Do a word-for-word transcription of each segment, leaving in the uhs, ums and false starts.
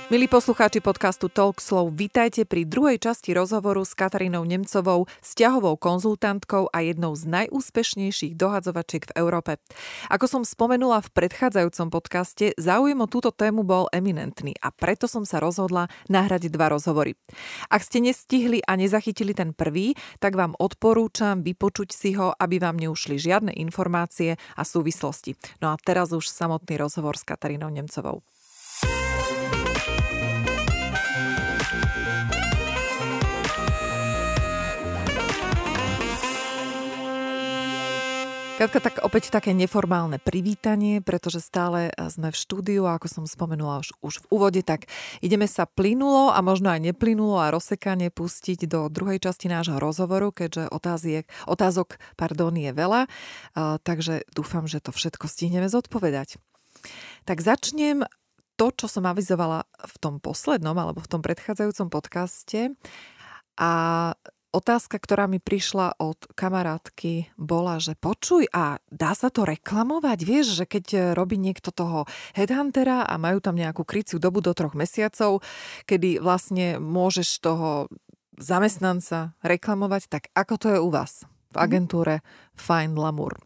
Milí poslucháči podcastu Talk Slow, vitajte pri druhej časti rozhovoru s Katarínou Nemcovou, vzťahovou konzultantkou a jednou z najúspešnejších dohadzovačiek v Európe. Ako som spomenula v predchádzajúcom podcaste, záujem o túto tému bol eminentný a preto som sa rozhodla nahrať dva rozhovory. Ak ste nestihli a nezachytili ten prvý, tak vám odporúčam vypočuť si ho, aby vám neušli žiadne informácie a súvislosti. No a teraz už samotný rozhovor s Katarínou Nemcovou. Katka, tak opäť také neformálne privítanie, pretože stále sme v štúdiu a ako som spomenula už, už v úvode, tak ideme sa plynulo a možno aj neplynulo a rozsekane pustiť do druhej časti nášho rozhovoru, keďže otáziek, otázok pardon, je veľa, uh, takže dúfam, že to všetko stihneme zodpovedať. Tak začnem to, čo som avizovala v tom poslednom alebo v tom predchádzajúcom podcaste a otázka, ktorá mi prišla od kamarátky, bola, že počuj, a dá sa to reklamovať? Vieš, že keď robí niekto toho headhuntera a majú tam nejakú kryciu dobu do troch mesiacov, kedy vlastne môžeš toho zamestnanca reklamovať, tak ako to je u vás v agentúre Find Lamour?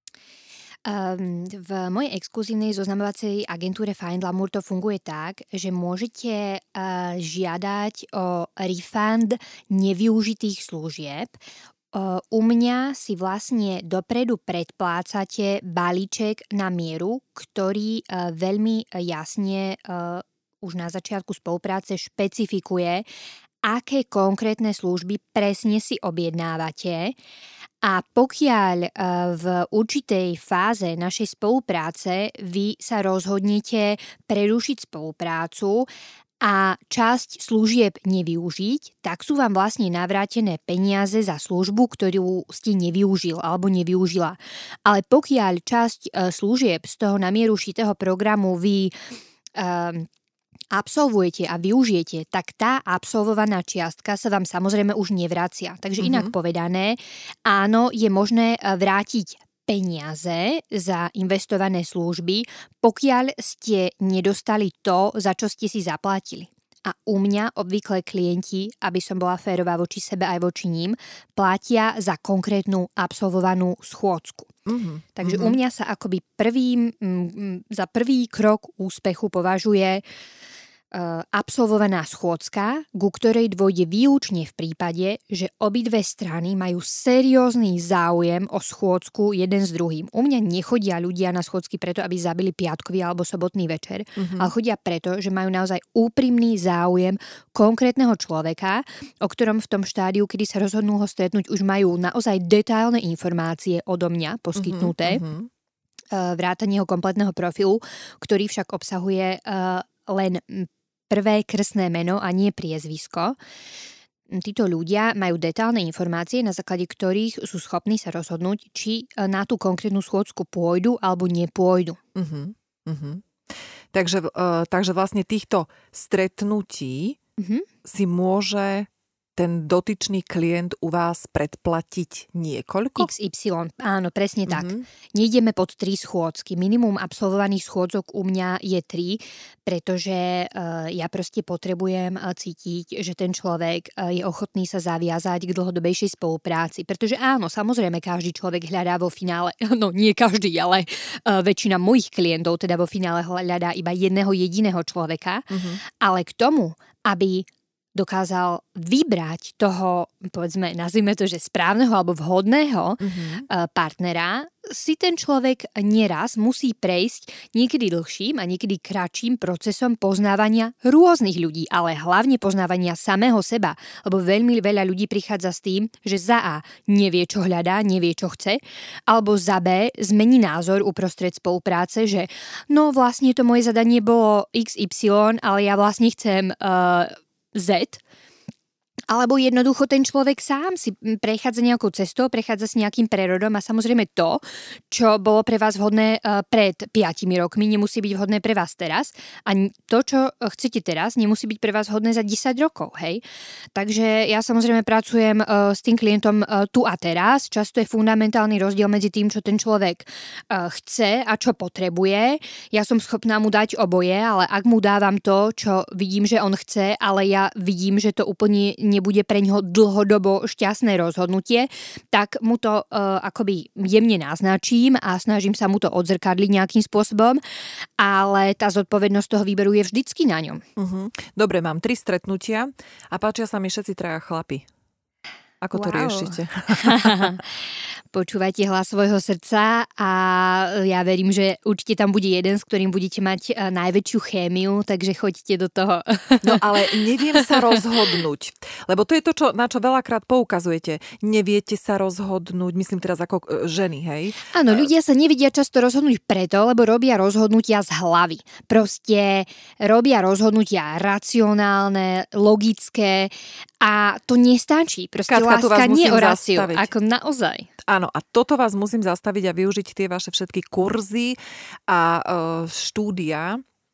V mojej exkluzívnej zoznamovacej agentúre Find Lamour to funguje tak, že môžete žiadať o refund nevyužitých služieb. U mňa si vlastne dopredu predplácate balíček na mieru, ktorý veľmi jasne už na začiatku spolupráce špecifikuje, aké konkrétne služby presne si objednávate. A pokiaľ v určitej fáze našej spolupráce vy sa rozhodnete prerušiť spoluprácu a časť služieb nevyužiť, tak sú vám vlastne navrátené peniaze za službu, ktorú ste nevyužil alebo nevyužila. Ale pokiaľ časť služieb z toho na mieru šitého programu vy um, absolvujete a využijete, tak tá absolvovaná čiastka sa vám samozrejme už nevracia. Takže mm-hmm. inak povedané, áno, je možné vrátiť peniaze za investované služby, pokiaľ ste nedostali to, za čo ste si zaplatili. A u mňa obvykle klienti, aby som bola férová voči sebe aj voči ním, platia za konkrétnu absolvovanú schôdzku. Mm-hmm. Takže mm-hmm. u mňa sa akoby prvým, za prvý krok úspechu považuje absolvovaná schôdzka, ku ktorej dôjde výlučne v prípade, že obidve strany majú seriózny záujem o schôdzku jeden s druhým. U mňa nechodia ľudia na schôdzky preto, aby zabili piatkový alebo sobotný večer, mm-hmm. ale chodia preto, že majú naozaj úprimný záujem konkrétneho človeka, o ktorom v tom štádiu, kedy sa rozhodnú ho stretnúť, už majú naozaj detailné informácie odo mňa poskytnuté, mm-hmm. vrátane jeho kompletného profilu, ktorý však obsahuje uh, len prvé krstné meno a nie priezvisko. Títo ľudia majú detailné informácie, na základe ktorých sú schopní sa rozhodnúť, či na tú konkrétnu schôdzku pôjdu alebo nepôjdu. Uh-huh, uh-huh. Takže, uh, takže vlastne týchto stretnutí uh-huh. si môže ten dotyčný klient u vás predplatiť niekoľko? iks ypsilon, áno, presne tak. Mm-hmm. Nejdeme pod tri schôdzky. Minimum absolvovaných schôdzok u mňa je tri, pretože uh, ja proste potrebujem uh, cítiť, že ten človek uh, je ochotný sa zaviazať k dlhodobejšej spolupráci. Pretože áno, samozrejme, každý človek hľadá vo finále, no nie každý, ale uh, väčšina mojich klientov teda vo finále hľadá iba jedného jediného človeka. Mm-hmm. Ale k tomu, aby dokázal vybrať toho, povedzme, nazvime to, že správneho alebo vhodného mm-hmm. partnera, si ten človek nieraz musí prejsť niekedy dlhším a niekedy kratším procesom poznávania rôznych ľudí, ale hlavne poznávania samého seba, lebo veľmi veľa ľudí prichádza s tým, že za A nevie, čo hľadá, nevie, čo chce, alebo za B zmení názor uprostred spolupráce, že no vlastne to moje zadanie bolo iks ypsilon, ale ja vlastne chcem uh, Z Alebo jednoducho ten človek sám si prechádza nejakou cestou, prechádza s nejakým prerodom a samozrejme to, čo bolo pre vás vhodné pred piatimi rokmi, nemusí byť vhodné pre vás teraz a to, čo chcete teraz, nemusí byť pre vás vhodné za desať rokov, hej. Takže ja samozrejme pracujem s tým klientom tu a teraz, často je fundamentálny rozdiel medzi tým, čo ten človek chce a čo potrebuje. Ja som schopná mu dať oboje, ale ak mu dávam to, čo vidím, že on chce, ale ja vidím, že to úplne nebude pre ňoho dlhodobo šťastné rozhodnutie, tak mu to uh, akoby jemne naznačím a snažím sa mu to odzrkadliť nejakým spôsobom, ale tá zodpovednosť toho výberu je vždycky na ňom. Uh-huh. Dobre, mám tri stretnutia a páčia sa mi všetci traja chlapi. Ako to wow. riešite? Počúvajte hlas svojho srdca a ja verím, že určite tam bude jeden, s ktorým budete mať najväčšiu chémiu, takže choďte do toho. No ale neviem sa rozhodnúť, lebo to je to, čo, na čo veľakrát poukazujete. Neviete sa rozhodnúť, myslím teraz ako ženy, hej? Áno, ľudia sa nevedia často rozhodnúť preto, lebo robia rozhodnutia z hlavy. Proste robia rozhodnutia racionálne, logické a to nestačí. Proste Katka, láska nie o raciu, ako naozaj. Áno, a toto vás musím zastaviť a využiť tie vaše všetky kurzy a e, štúdia.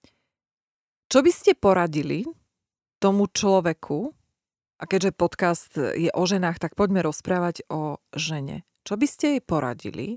Čo by ste poradili tomu človeku, a keďže podcast je o ženách, tak poďme rozprávať o žene. Čo by ste jej poradili,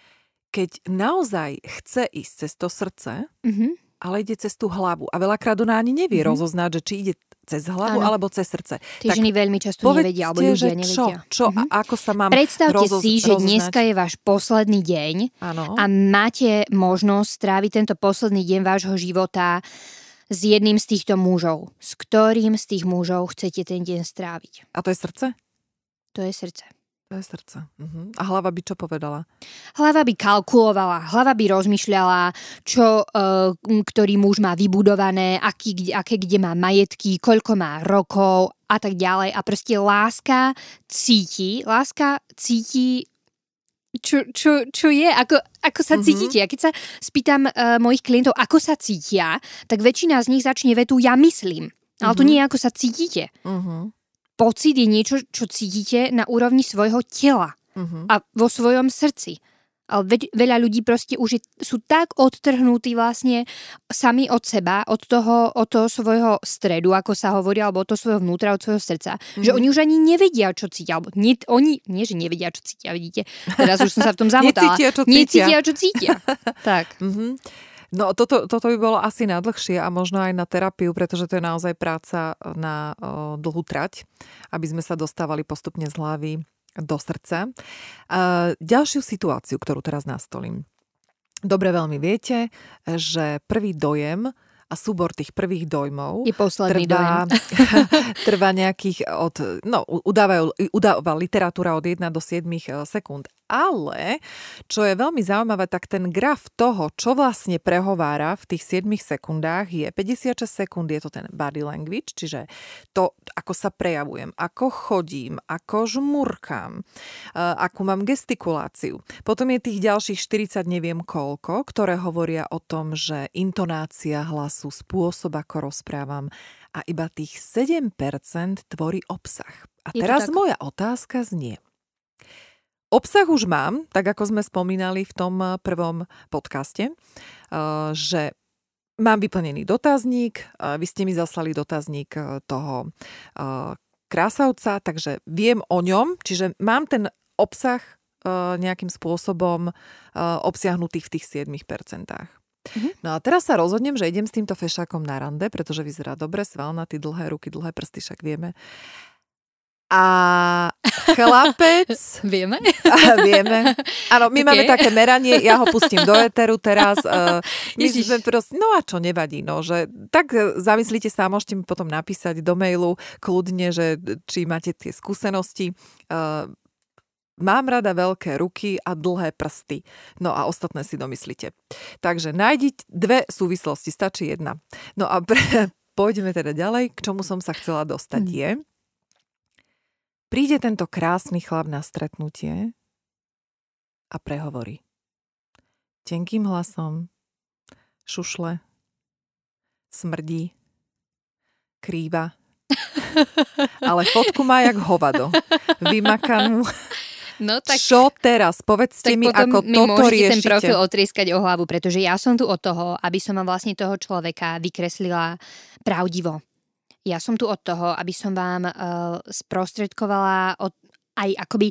keď naozaj chce ísť cez to srdce, mm-hmm. ale ide cez tú hlavu. A veľakrát ona ani nevie mm-hmm. rozoznať, že či ide cez hlavu ano. Alebo cez srdce. Tí tak ženy veľmi často nevedia, alebo ľudia nevedia. Čo, čo mm-hmm. a ako sa mám Predstavte rozoz, si, že rozoznať. Dneska je váš posledný deň ano. A máte možnosť stráviť tento posledný deň vášho života s jedným z týchto mužov. S ktorým z tých mužov chcete ten deň stráviť? A to je srdce? To je srdce. To je srdce. Uh-huh. A hlava by čo povedala? Hlava by kalkulovala, hlava by rozmýšľala, čo uh, ktorý muž má vybudované, aký, kde, aké kde má majetky, koľko má rokov a tak ďalej. A proste láska cíti, láska cíti, čo, čo, čo je, ako, ako sa uh-huh. cítite. A keď sa spýtam uh, mojich klientov, ako sa cítia, tak väčšina z nich začne vetu ja myslím. Ale uh-huh. to nie je, ako sa cítite. Uh-huh. Pocit je niečo, čo cítite na úrovni svojho tela uh-huh. a vo svojom srdci. Ale ve- veľa ľudí proste už je, sú tak odtrhnutí vlastne sami od seba, od toho, od toho svojho stredu, ako sa hovorí, alebo od toho svojho vnútra, od svojho srdca, uh-huh. že oni už ani nevedia, čo cítia. Alebo nie, oni, nie, že nevedia, čo cítia, vidíte. Teraz už som sa v tom zamotala. Necítia, čo cítia. Necítia, čo cítia. Tak. Uh-huh. No toto, toto by bolo asi nadlhšie a možno aj na terapiu, pretože to je naozaj práca na o, dlhú trať, aby sme sa dostávali postupne z hlavy do srdca. A ďalšiu situáciu, ktorú teraz nastolím. Dobre veľmi viete, že prvý dojem a súbor tých prvých dojmov je posledný trvá, dojem. trvá nejakých od, no udávajú, udáva literatúra od jeden do sedem sekúnd. Ale, čo je veľmi zaujímavé, tak ten graf toho, čo vlastne prehovára v tých siedmich sekundách je päťdesiatšesť sekúnd, je to ten body language, čiže to, ako sa prejavujem, ako chodím, ako žmurkám, akú mám gestikuláciu. Potom je tých ďalších štyridsať neviem koľko, ktoré hovoria o tom, že intonácia hlasu, spôsob, ako rozprávam a iba tých sedem percent tvorí obsah. A teraz moja otázka znie. Obsah už mám, tak ako sme spomínali v tom prvom podcaste, že mám vyplnený dotazník, vy ste mi zaslali dotazník toho krásavca, takže viem o ňom, čiže mám ten obsah nejakým spôsobom obsiahnutý v tých sedem percentách. Mm-hmm. No a teraz sa rozhodnem, že idem s týmto fešákom na rande, pretože vyzerá dobre, svalnatý, dlhé ruky, dlhé prsty, však vieme. A chlapec... Vieme? A vieme. Áno, my okay. máme také meranie, ja ho pustím do éteru teraz. Uh, my sme proste, no a čo, nevadí, no, že tak zamyslite sa, môžete mi potom napísať do mailu kľudne, že či máte tie skúsenosti. Uh, mám rada veľké ruky a dlhé prsty. No a ostatné si domyslíte. Takže nájdiť dve súvislosti, stačí jedna. No a pre, pôjdeme teda ďalej, k čomu som sa chcela dostať hmm. je... Príde tento krásny chlap na stretnutie a prehovorí. Tenkým hlasom, šušle, smrdí, krýva, Ale fotku má jak hovado. Vymakanú. No, tak, čo teraz? Povedzte mi, ako mi toto riešite. Ten profil otrieskať o hlavu, pretože ja som tu od toho, aby som vám vlastne toho človeka vykreslila pravdivo. Ja som tu od toho, aby som vám uh, sprostredkovala od, aj akoby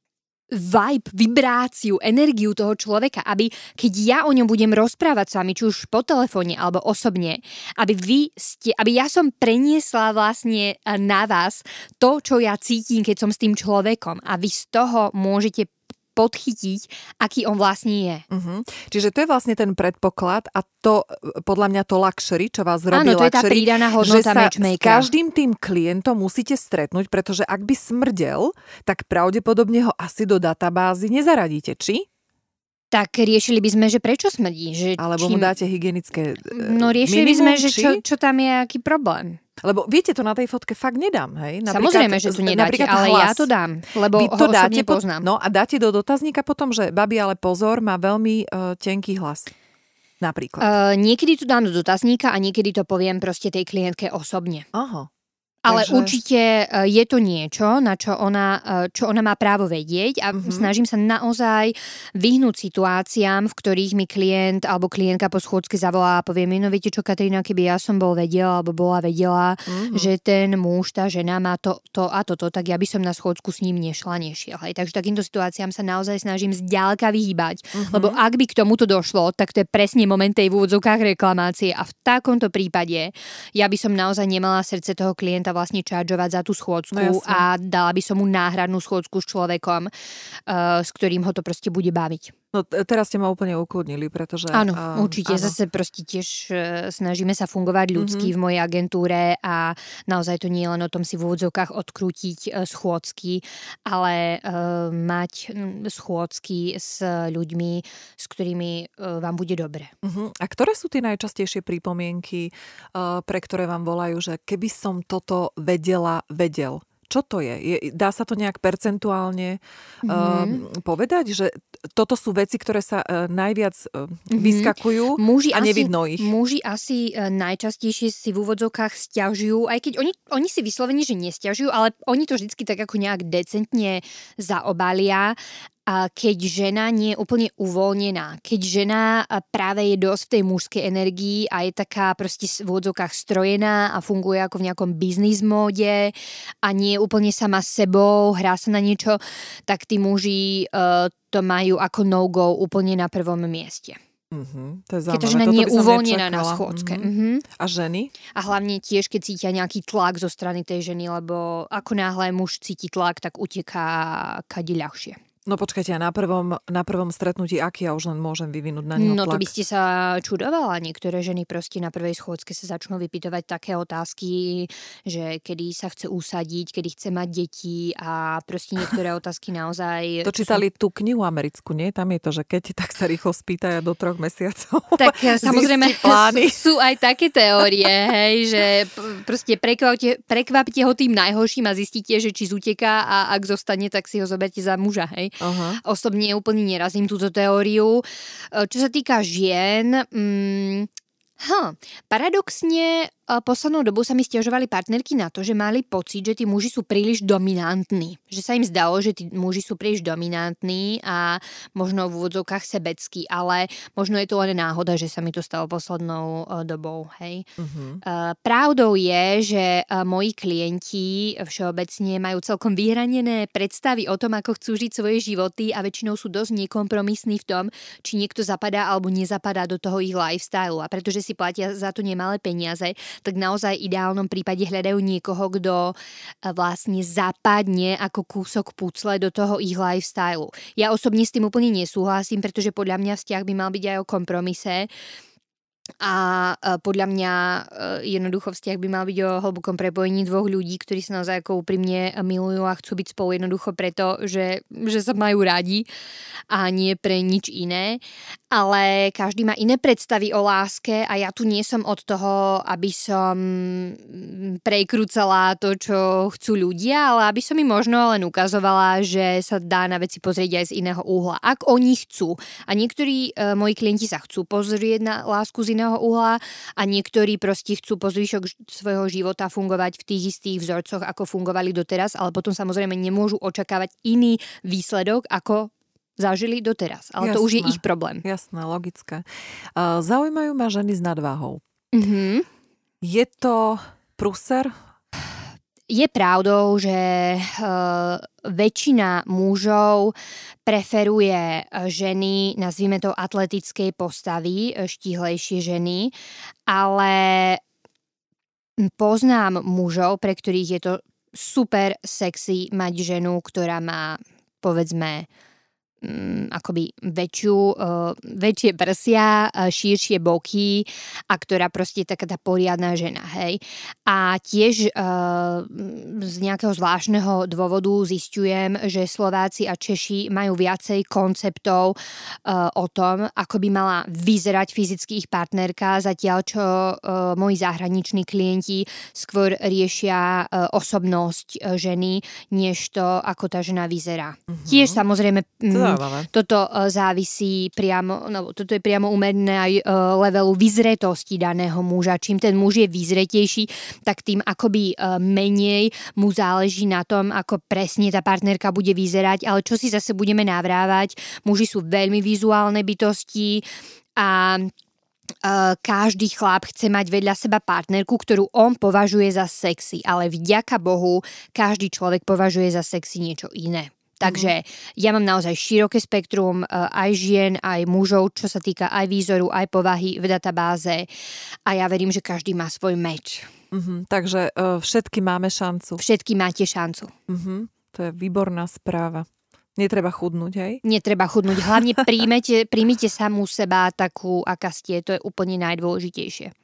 vibe, vibráciu, energiu toho človeka, aby keď ja o ňom budem rozprávať s vami, či už po telefóne alebo osobne, aby vy ste, aby ja som preniesla vlastne na vás to, čo ja cítim, keď som s tým človekom a vy z toho môžete podchytiť, aký on vlastne je. Uh-huh. Čiže to je vlastne ten predpoklad a to, podľa mňa to luxury, čo vás robí luxury. Áno, to luxury, je tá pridaná hodnota matchmakera. S každým tým klientom musíte stretnúť, pretože ak by smrdel, tak pravdepodobne ho asi do databázy nezaradíte, či? Tak riešili by sme, že prečo smrdí. Že Alebo čím... mu dáte hygienické No riešili minimum, by sme, že či? čo, čo tam je, aký problém. Lebo viete, to na tej fotke fakt nedám, hej? Napríklad, Samozrejme, že tu nedáte, ale hlas. ja to dám, lebo Vy ho to osobne dáte poznám. Po, no a dáte do dotazníka potom, že babi, ale pozor, má veľmi uh, tenký hlas. Napríklad. Uh, niekedy to dám do dotazníka a niekedy to poviem proste tej klientke osobne. Aha. Ale Takže... určite je to niečo, na čo ona, čo ona má právo vedieť a mm-hmm. snažím sa naozaj vyhnúť situáciám, v ktorých mi klient alebo klientka po schôdzke zavolá a povie mi, no viete čo, Katarína, keby ja som bol vedela alebo bola vedela, mm-hmm. že ten muž, tá žena má to, to a toto, tak ja by som na schôdzku s ním nešla, nešiel. Hej. Takže takýmto situáciám sa naozaj snažím zďaleka vyhýbať, mm-hmm. lebo ak by k tomuto došlo, tak to je presne moment tej v úvodzovkách reklamácie a v takomto prípade ja by som naozaj nemala srdce toho klienta vlastne čaržovať za tú schôdzku no, a dala by som mu náhradnú schôdzku s človekom, uh, s ktorým ho to proste bude baviť. No teraz ste ma úplne ukludnili, pretože... Áno, uh, určite. Áno. Zase proste tiež uh, snažíme sa fungovať ľudsky mm-hmm. v mojej agentúre a naozaj to nie je len o tom si v úvodzovkách odkrútiť uh, schôdzky, ale uh, mať um, schôdzky s ľuďmi, s ktorými uh, vám bude dobre. Uh-huh. A ktoré sú tie najčastejšie pripomienky, uh, pre ktoré vám volajú, že keby som toto vedela, vedel? Čo to je? je? Dá sa to nejak percentuálne mm-hmm. uh, povedať, že toto sú veci, ktoré sa uh, najviac uh, mm-hmm. vyskakujú muži a nevidno asi, ich? Muži asi uh, najčastejšie si v úvodzovkách sťažujú, aj keď oni, oni si vyslovene, že nesťažujú, ale oni to vždycky tak ako nejak decentne zaobalia. A keď žena nie je úplne uvoľnená, keď žena práve je dosť v tej mužskej energii a je taká proste v úvodzovkách strojená a funguje ako v nejakom biznis móde a nie je úplne sama sebou, hrá sa na niečo, tak tí muži uh, to majú ako no-go úplne na prvom mieste. Uh-huh, to je keď to žena nie je uvoľnená na schôdzke. Uh-huh. A ženy? A hlavne tiež, keď cítia nejaký tlak zo strany tej ženy, lebo ako náhle muž cíti tlak, tak uteká kade ľahšie. No počkajte, a na prvom, na prvom stretnutí, aký ja už len môžem vyvinúť na neho tlak? No to by ste sa čudovala. Niektoré ženy proste na prvej schôdzke sa začnú vypytovať také otázky, že kedy sa chce usadiť, kedy chce mať deti a proste niektoré otázky naozaj... To čítali tú knihu americkú, nie? Tam je to, že keď tak sa rýchlo spýtajú do troch mesiacov. Tak samozrejme sú aj také teórie, hej, že proste prekvapte, prekvapte ho tým najhorším a zistíte, že či zuteká a ak zostane, tak si ho zoberte za muža, hej. Uh-huh. Osobne úplne nerazím túto teóriu. Čo sa týka žien, mm, huh, paradoxne poslednou dobu sa mi sťažovali partnerky na to, že mali pocit, že tí muži sú príliš dominantní. Že sa im zdalo, že tí muži sú príliš dominantní a možno v úvodzovkách sebeckí, ale možno je to len náhoda, že sa mi to stalo poslednou dobou. Hej. Uh-huh. Pravdou je, že moji klienti všeobecne majú celkom vyhranené predstavy o tom, ako chcú žiť svoje životy a väčšinou sú dosť nekompromisní v tom, či niekto zapadá alebo nezapadá do toho ich lifestyle. A pretože si platia za to nemalé peniaze, tak naozaj v ideálnom prípade hľadajú niekoho, kto vlastne zapadne ako kúsok pucle do toho ich lifestylu. Ja osobne s tým úplne nesúhlasím, pretože podľa mňa vzťah by mal byť aj o kompromise. A podľa mňa jednoducho vzťah by mal byť o hlbokom prepojení dvoch ľudí, ktorí sa naozaj ako úprimne milujú a chcú byť spolu jednoducho preto, že, že sa majú radi a nie pre nič iné. Ale každý má iné predstavy o láske a ja tu nie som od toho, aby som prekrúcala to, čo chcú ľudia, ale aby som im možno len ukazovala, že sa dá na veci pozrieť aj z iného uhla. Ak oni chcú, a niektorí e, moji klienti sa chcú pozrieť na lásku z z iného uhla a niektorí proste chcú po zvyšok svojho života fungovať v tých istých vzorcoch, ako fungovali doteraz, ale potom samozrejme nemôžu očakávať iný výsledok, ako zažili doteraz. Ale jasné, to už je ich problém. Jasné, logické. Uh, zaujímajú ma ženy s nadváhou. Mhm. Je to prúser? Je pravdou, že uh, väčšina mužov preferuje ženy, nazvime to atletickej postavy, štíhlejšie ženy, ale poznám mužov, pre ktorých je to super sexy mať ženu, ktorá má, povedzme, akoby väčšiu, uh, väčšie prsia, uh, širšie boky a ktorá proste je taká tá poriadna žena, hej. A tiež uh, z nejakého zvláštneho dôvodu zisťujem, že Slováci a Češi majú viacej konceptov uh, o tom, ako by mala vyzerať fyzicky ich partnerka, zatiaľ čo uh, moji zahraniční klienti skôr riešia uh, osobnosť uh, ženy, než to, ako tá žena vyzerá. Uh-huh. Tiež samozrejme m- Toto uh, závisí priamo, no, toto je priamo umerné aj uh, levelu vyzretosti daného muža. Čím ten muž je vyzretejší, tak tým akoby uh, menej mu záleží na tom, ako presne tá partnerka bude vyzerať. Ale čo si zase budeme navrávať, muži sú veľmi vizuálne bytosti a Uh, každý chlap chce mať vedľa seba partnerku, ktorú on považuje za sexy, ale vďaka Bohu každý človek považuje za sexy niečo iné. Takže ja mám naozaj široké spektrum aj žien, aj mužov, čo sa týka aj výzoru, aj povahy v databáze a ja verím, že každý má svoj meč. Uh-huh. Takže uh, všetky máme šancu. Všetky máte šancu. Uh-huh. To je výborná správa. Netreba chudnúť, hej? Netreba chudnúť. Hlavne príjmete, príjmite samú seba takú, aká ste. To je úplne najdôležitejšie.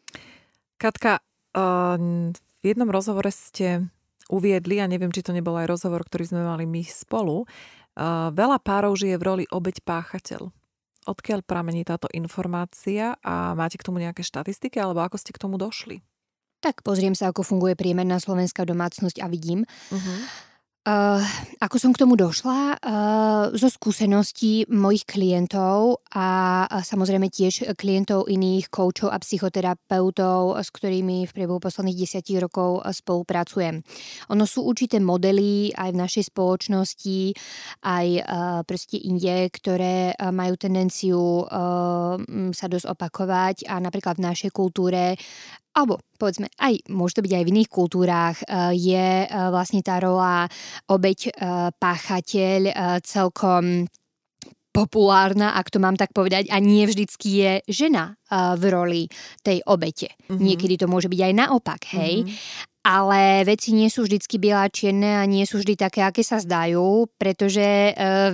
Katka, uh, v jednom rozhovore ste uviedli, a neviem, či to nebol aj rozhovor, ktorý sme mali my spolu, uh, veľa párov žije v roli obeť páchateľ. Odkiaľ pramení táto informácia a máte k tomu nejaké štatistiky, alebo ako ste k tomu došli? Tak pozriem sa, ako funguje priemerná slovenská domácnosť a vidím. Uh-huh. Uh, ako som k tomu došla? Uh, zo skúseností mojich klientov a, a samozrejme tiež klientov iných koučov a psychoterapeutov, s ktorými v priebehu posledných desiatich rokov spolupracujem. Ono sú určité modely aj v našej spoločnosti, aj uh, proste inde, ktoré uh, majú tendenciu uh, sa dosť opakovať a napríklad v našej kultúre alebo povedzme, aj môže to byť aj v iných kultúrách, je vlastne tá rola obeť páchateľ celkom populárna, ak to mám tak povedať, a nie vždycky je žena v roli tej obete. Mm-hmm. Niekedy to môže byť aj naopak, hej. Mm-hmm. Ale veci nie sú vždycky biele a čierne a nie sú vždy také, aké sa zdajú, pretože uh,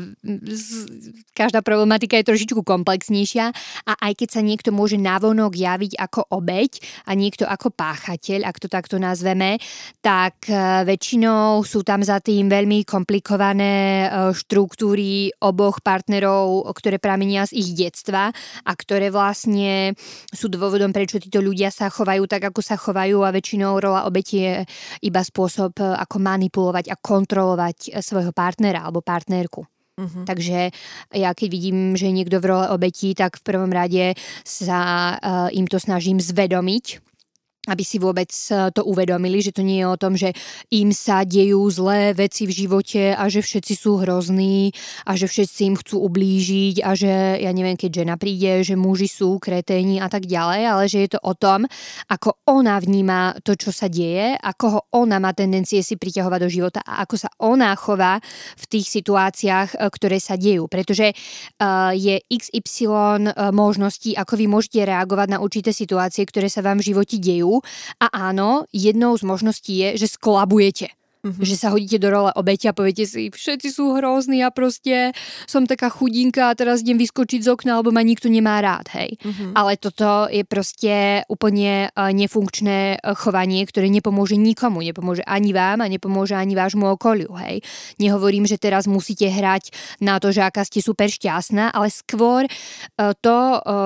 každá problematika je trošičku komplexnejšia a aj keď sa niekto môže navonok javiť ako obeť a niekto ako páchateľ, ak to takto nazveme, tak uh, väčšinou sú tam za tým veľmi komplikované uh, štruktúry oboch partnerov, ktoré pramenia z ich detstva a ktoré vlastne sú dôvodom, prečo títo ľudia sa chovajú tak, ako sa chovajú a väčšinou rola obeti je iba spôsob, ako manipulovať a kontrolovať svojho partnera alebo partnerku. Uh-huh. Takže ja keď vidím, že je niekto v role obetí, tak v prvom rade sa uh, im to snažím zvedomiť, aby si vôbec to uvedomili, že to nie je o tom, že im sa dejú zlé veci v živote a že všetci sú hrozní a že všetci im chcú ublížiť a že, ja neviem, keď žena príde, že muži sú kreténi a tak ďalej, ale že je to o tom, ako ona vníma to, čo sa deje, ako ho ona má tendencie si priťahovať do života a ako sa ona chová v tých situáciách, ktoré sa dejú. Pretože uh, je iks ypsilon možností, ako vy môžete reagovať na určité situácie, ktoré sa vám v živote dejú. A áno, jednou z možností je, že skolabujete. Mm-hmm. Že sa hodíte do role obete a poviete si, všetci sú hrozní a proste som taká chudinka a teraz idem vyskočiť z okna, lebo ma nikto nemá rád, hej. Mm-hmm. Ale toto je proste úplne nefunkčné chovanie, ktoré nepomôže nikomu, nepomôže ani vám a nepomôže ani vášmu okoliu, hej. Nehovorím, že teraz musíte hrať na to, že aká ste super šťastná, ale skôr to,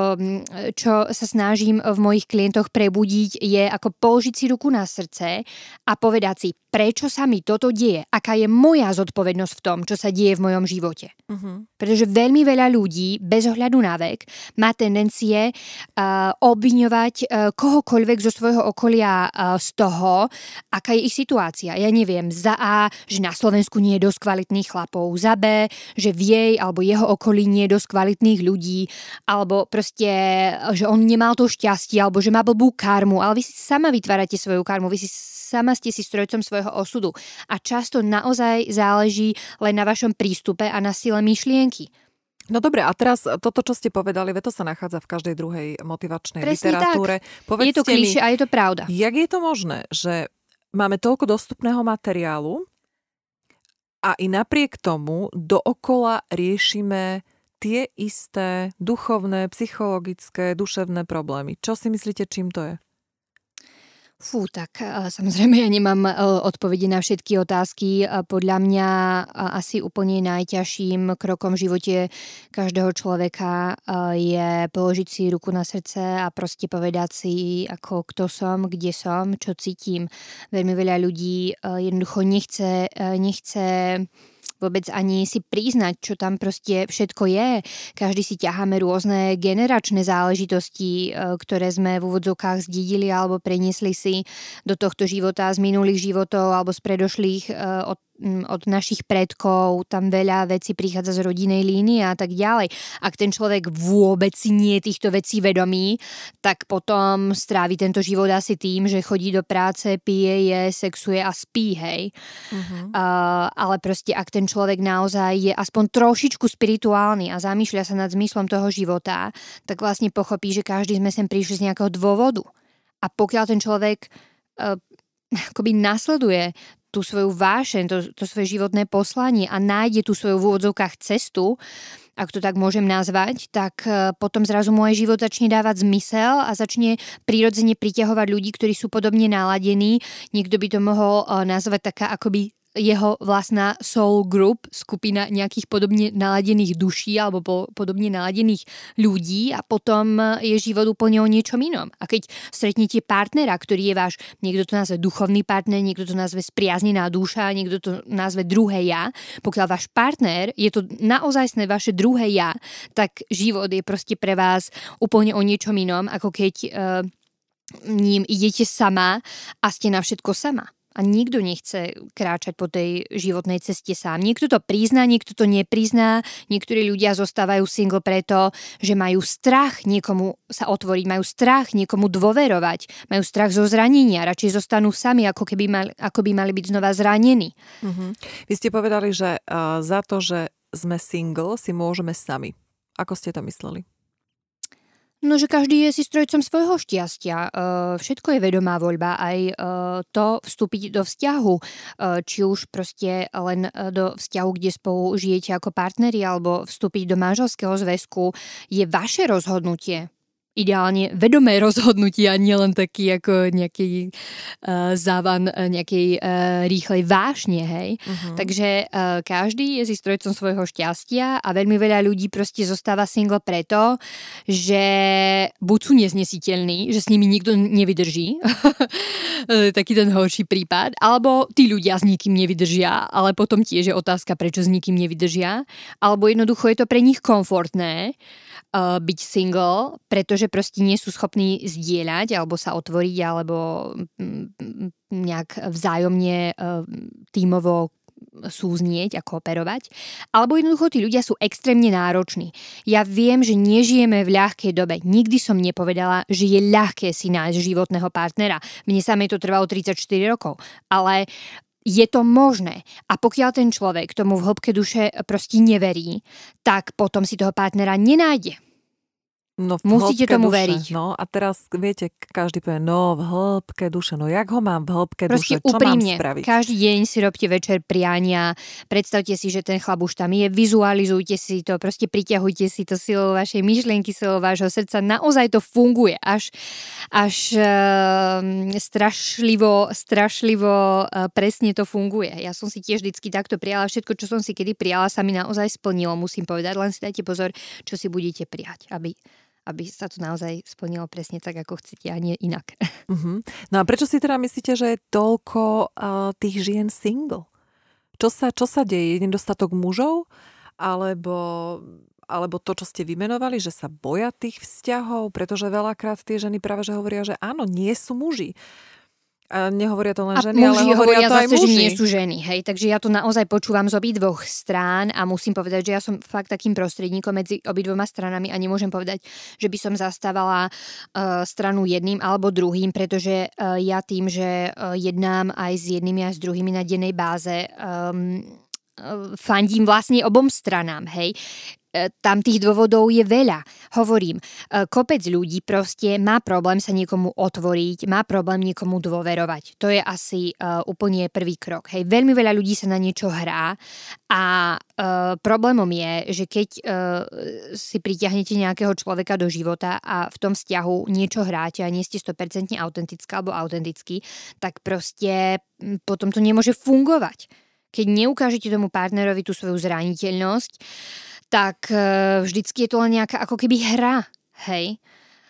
čo sa snažím v mojich klientoch prebudiť, je ako položiť si ruku na srdce a povedať si, prečo sa mi toto deje, aká je moja zodpovednosť v tom, čo sa deje v mojom živote. Uh-huh. Pretože veľmi veľa ľudí, bez ohľadu na vek, má tendencie uh, obviňovať uh, kohokoľvek zo svojho okolia uh, z toho, aká je ich situácia. Ja neviem, za A, že na Slovensku nie je dosť kvalitných chlapov, za B, že v jej alebo jeho okolí nie je dosť kvalitných ľudí, alebo proste, že on nemal to šťastie, alebo že má blbú karmu, ale vy si sama vytvárate svoju karmu, vy si sama ste si strojcom svojho osudu. A často naozaj záleží len na vašom prístupe a na sile myšlienky. No dobre, a teraz toto, čo ste povedali, to sa nachádza v každej druhej motivačnej Presne literatúre. Tak. Je to klíše a je to pravda. Jak je to možné, že máme toľko dostupného materiálu a i napriek tomu dookola riešime tie isté duchovné, psychologické, duševné problémy? Čo si myslíte, čím to je? Fú, tak samozrejme ja nemám odpovede na všetky otázky. Podľa mňa asi úplne najťažším krokom v živote každého človeka je položiť si ruku na srdce a proste povedať si, ako kto som, kde som, čo cítim. Veľmi veľa ľudí jednoducho nechce, nechce vôbec ani si priznať, čo tam proste všetko je. Každý si ťaháme rôzne generačné záležitosti, ktoré sme v úvodzovkách zdedili alebo preniesli si do tohto života z minulých životov alebo z predošlých od od našich predkov, tam veľa vecí prichádza z rodinnej línie a tak ďalej. Ak ten človek vôbec si nie je týchto vecí vedomý, tak potom strávi tento život asi tým, že chodí do práce, pije, je, sexuje a spí, hej. Uh-huh. Uh, ale proste ak ten človek naozaj je aspoň trošičku spirituálny a zamýšľa sa nad zmyslom toho života, tak vlastne pochopí, že každý sme sem prišli z nejakého dôvodu. A pokiaľ ten človek uh, akoby nasleduje tú svoju vášeň, to, to svoje životné poslanie a nájde tú svoju v úvodzovkách cestu, ak to tak môžem nazvať, tak potom zrazu môj život začne dávať zmysel a začne prirodzene priťahovať ľudí, ktorí sú podobne naladení. Niekto by to mohol nazvať taká akoby jeho vlastná soul group, skupina nejakých podobne naladených duší alebo po, podobne naladených ľudí a potom je život úplne o niečom inom. A keď stretnete partnera, ktorý je váš, niekto to nazve duchovný partner, niekto to nazve spriaznená duša, niekto to nazve druhé ja, pokiaľ váš partner je to naozajstné vaše druhé ja, tak život je proste pre vás úplne o niečom inom, ako keď uh, ním idete sama a ste na všetko sama. A nikto nechce kráčať po tej životnej ceste sám. Niekto to prizná, niekto to neprizná. Niektorí ľudia zostávajú single preto, že majú strach niekomu sa otvoriť, majú strach niekomu dôverovať, majú strach zo zranenia. Radšej zostanú sami, ako, keby mali, ako by mali byť znova zranení. Uh-huh. Vy ste povedali, že uh, za to, že sme single, si môžeme sami. Ako ste to mysleli? No, že každý je si strojcom svojho šťastia. Všetko je vedomá voľba. Aj to vstúpiť do vzťahu, či už proste len do vzťahu, kde spolu žijete ako partneri, alebo vstúpiť do manželského zväzku, je vaše rozhodnutie. Ideálne vedomé rozhodnutia, nielen taký ako nejaký uh, závan uh, nejakej uh, rýchlej vášne, hej. Uh-huh. Takže uh, každý je si strojcom svojho šťastia a veľmi veľa ľudí proste zostáva single preto, že buď sú neznesiteľní, že s nimi nikto nevydrží, taký ten horší prípad, alebo tí ľudia s nikým nevydržia, ale potom tiež je otázka, prečo s nikým nevydržia, alebo jednoducho je to pre nich komfortné uh, byť single, pretože proste nie sú schopní zdieľať alebo sa otvoriť alebo nejak vzájomne tímovo súznieť a kooperovať. Alebo jednoducho tí ľudia sú extrémne nároční. Ja viem, že nežijeme v ľahkej dobe. Nikdy som nepovedala, že je ľahké si nájsť životného partnera. Mne samej to trvalo tridsaťštyri rokov. Ale je to možné. A pokiaľ ten človek tomu v hĺbke duše proste neverí, tak potom si toho partnera nenájde. No musíte tomu duše. veriť. No a teraz viete, každý povie, no v hĺbke duše, no jak ho mám v hĺbke Proste duše, čo úprimne, mám spraviť? Každý deň si robte večer priania, predstavte si, že ten chlap už tam je, vizualizujte si to, proste priťahujte si to silou vašej myšlienky, silou vášho srdca, naozaj to funguje, až, až uh, strašlivo, strašlivo uh, presne to funguje. Ja som si tiež vždycky takto prijala, všetko, čo som si kedy prijala, sa mi naozaj splnilo, musím povedať, len si dajte pozor, čo si budete prijať, aby aby sa to naozaj splnilo presne tak, ako chcete a nie inak. Uh-huh. No a prečo si teda myslíte, že je toľko uh, tých žien single? Čo sa, čo sa deje? Je nedostatok mužov? Alebo, alebo to, čo ste vymenovali, že sa boja tých vzťahov? Pretože veľakrát tie ženy práve že hovoria, že áno, nie sú muži. A nehovoria to len a ženy, muži ale hovoria, hovoria to zase, aj muži. že nie sú ženy. Hej? Takže ja to naozaj počúvam z obidvoch strán a musím povedať, že ja som fakt takým prostredníkom medzi obidvoma stranami a nemôžem povedať, že by som zastávala uh, stranu jedným alebo druhým, pretože uh, ja tým, že uh, jednám aj s jednými a s druhými na dennej báze, um, uh, fandím vlastne obom stranám. Hej? Tam tých dôvodov je veľa. Hovorím, kopec ľudí proste má problém sa niekomu otvoriť, má problém niekomu dôverovať. To je asi uh, úplne prvý krok. Hej, veľmi veľa ľudí sa na niečo hrá a uh, problémom je, že keď uh, si pritiahnete nejakého človeka do života a v tom vzťahu niečo hráte a nie ste sto percent autentická alebo autentický, tak proste potom to nemôže fungovať. Keď neukážete tomu partnerovi tú svoju zraniteľnosť, tak vždycky je to len nejaká ako keby hra, hej.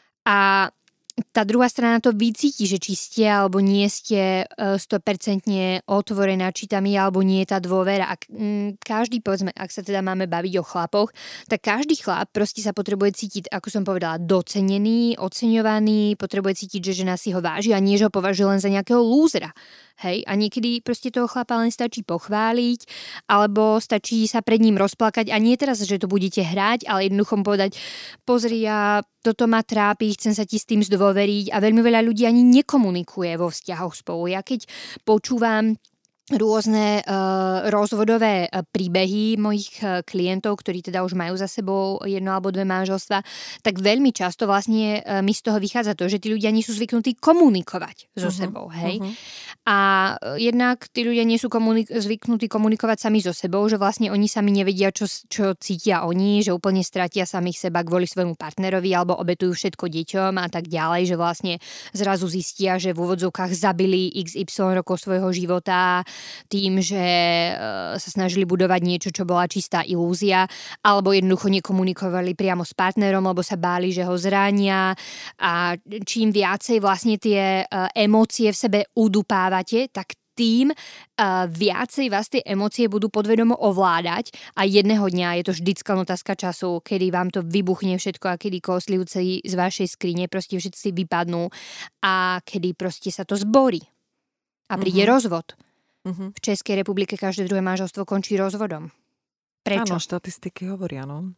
A tá druhá strana to vycíti, že či ste alebo nie ste sto percent otvorená, či tam je alebo nie je tá dôvera. A každý, povedzme, ak sa teda máme baviť o chlapoch, tak každý chlap proste sa potrebuje cítiť, ako som povedala, docenený, oceňovaný, potrebuje cítiť, že žena si ho váži a nie, že ho považuje len za nejakého lúzera. Hej, a niekedy proste toho chlapa len stačí pochváliť, alebo stačí sa pred ním rozplakať a nie teraz, že to budete hrať, ale jednoducho povedať, pozri, ja toto ma trápi, chcem sa ti s tým zdôveriť a veľmi veľa ľudí ani nekomunikuje vo vzťahoch spolu. Ja keď počúvam rôzne uh, rozvodové uh, príbehy mojich uh, klientov, ktorí teda už majú za sebou jedno alebo dve manželstva, tak veľmi často vlastne uh, mi z toho vychádza to, že tí ľudia nie sú zvyknutí komunikovať so uh-huh, sebou, hej. Uh-huh. A uh, jednak tí ľudia nie sú komunik- zvyknutí komunikovať sami so sebou, že vlastne oni sami nevedia, čo, čo cítia oni, že úplne stratia samých seba kvôli svojmu partnerovi alebo obetujú všetko deťom a tak ďalej, že vlastne zrazu zistia, že v úvodzovkách zabili iks ypsilon rokov svojho života tým, že sa snažili budovať niečo, čo bola čistá ilúzia, alebo jednoducho nekomunikovali priamo s partnerom, lebo sa báli, že ho zrania a čím viacej vlastne tie emócie v sebe udupávate, tak tým uh, viacej vás tie emócie budú podvedomo ovládať a jedného dňa je to vždycky otázka času, kedy vám to vybuchne všetko a kedy koslivci z vašej skrine proste všetci vypadnú a kedy proste sa to zborí a príde mm-hmm. rozvod. Uh-huh. V Českej republike každé druhé manželstvo končí rozvodom. Prečo? Áno, štatistiky hovoria, no.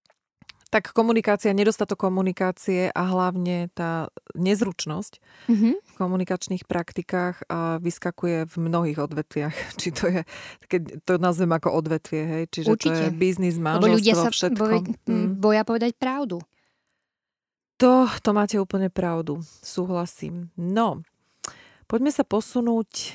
Tak komunikácia, nedostatok komunikácie a hlavne tá nezručnosť uh-huh. v komunikačných praktikách a vyskakuje v mnohých odvetviach. Či to je, keď to nazvem ako odvetvie, hej? Čiže určite. To je biznis, manželstvo, lebo ľudia sa všetko. Boja, boja povedať pravdu. To, to máte úplne pravdu. Súhlasím. No, poďme sa posunúť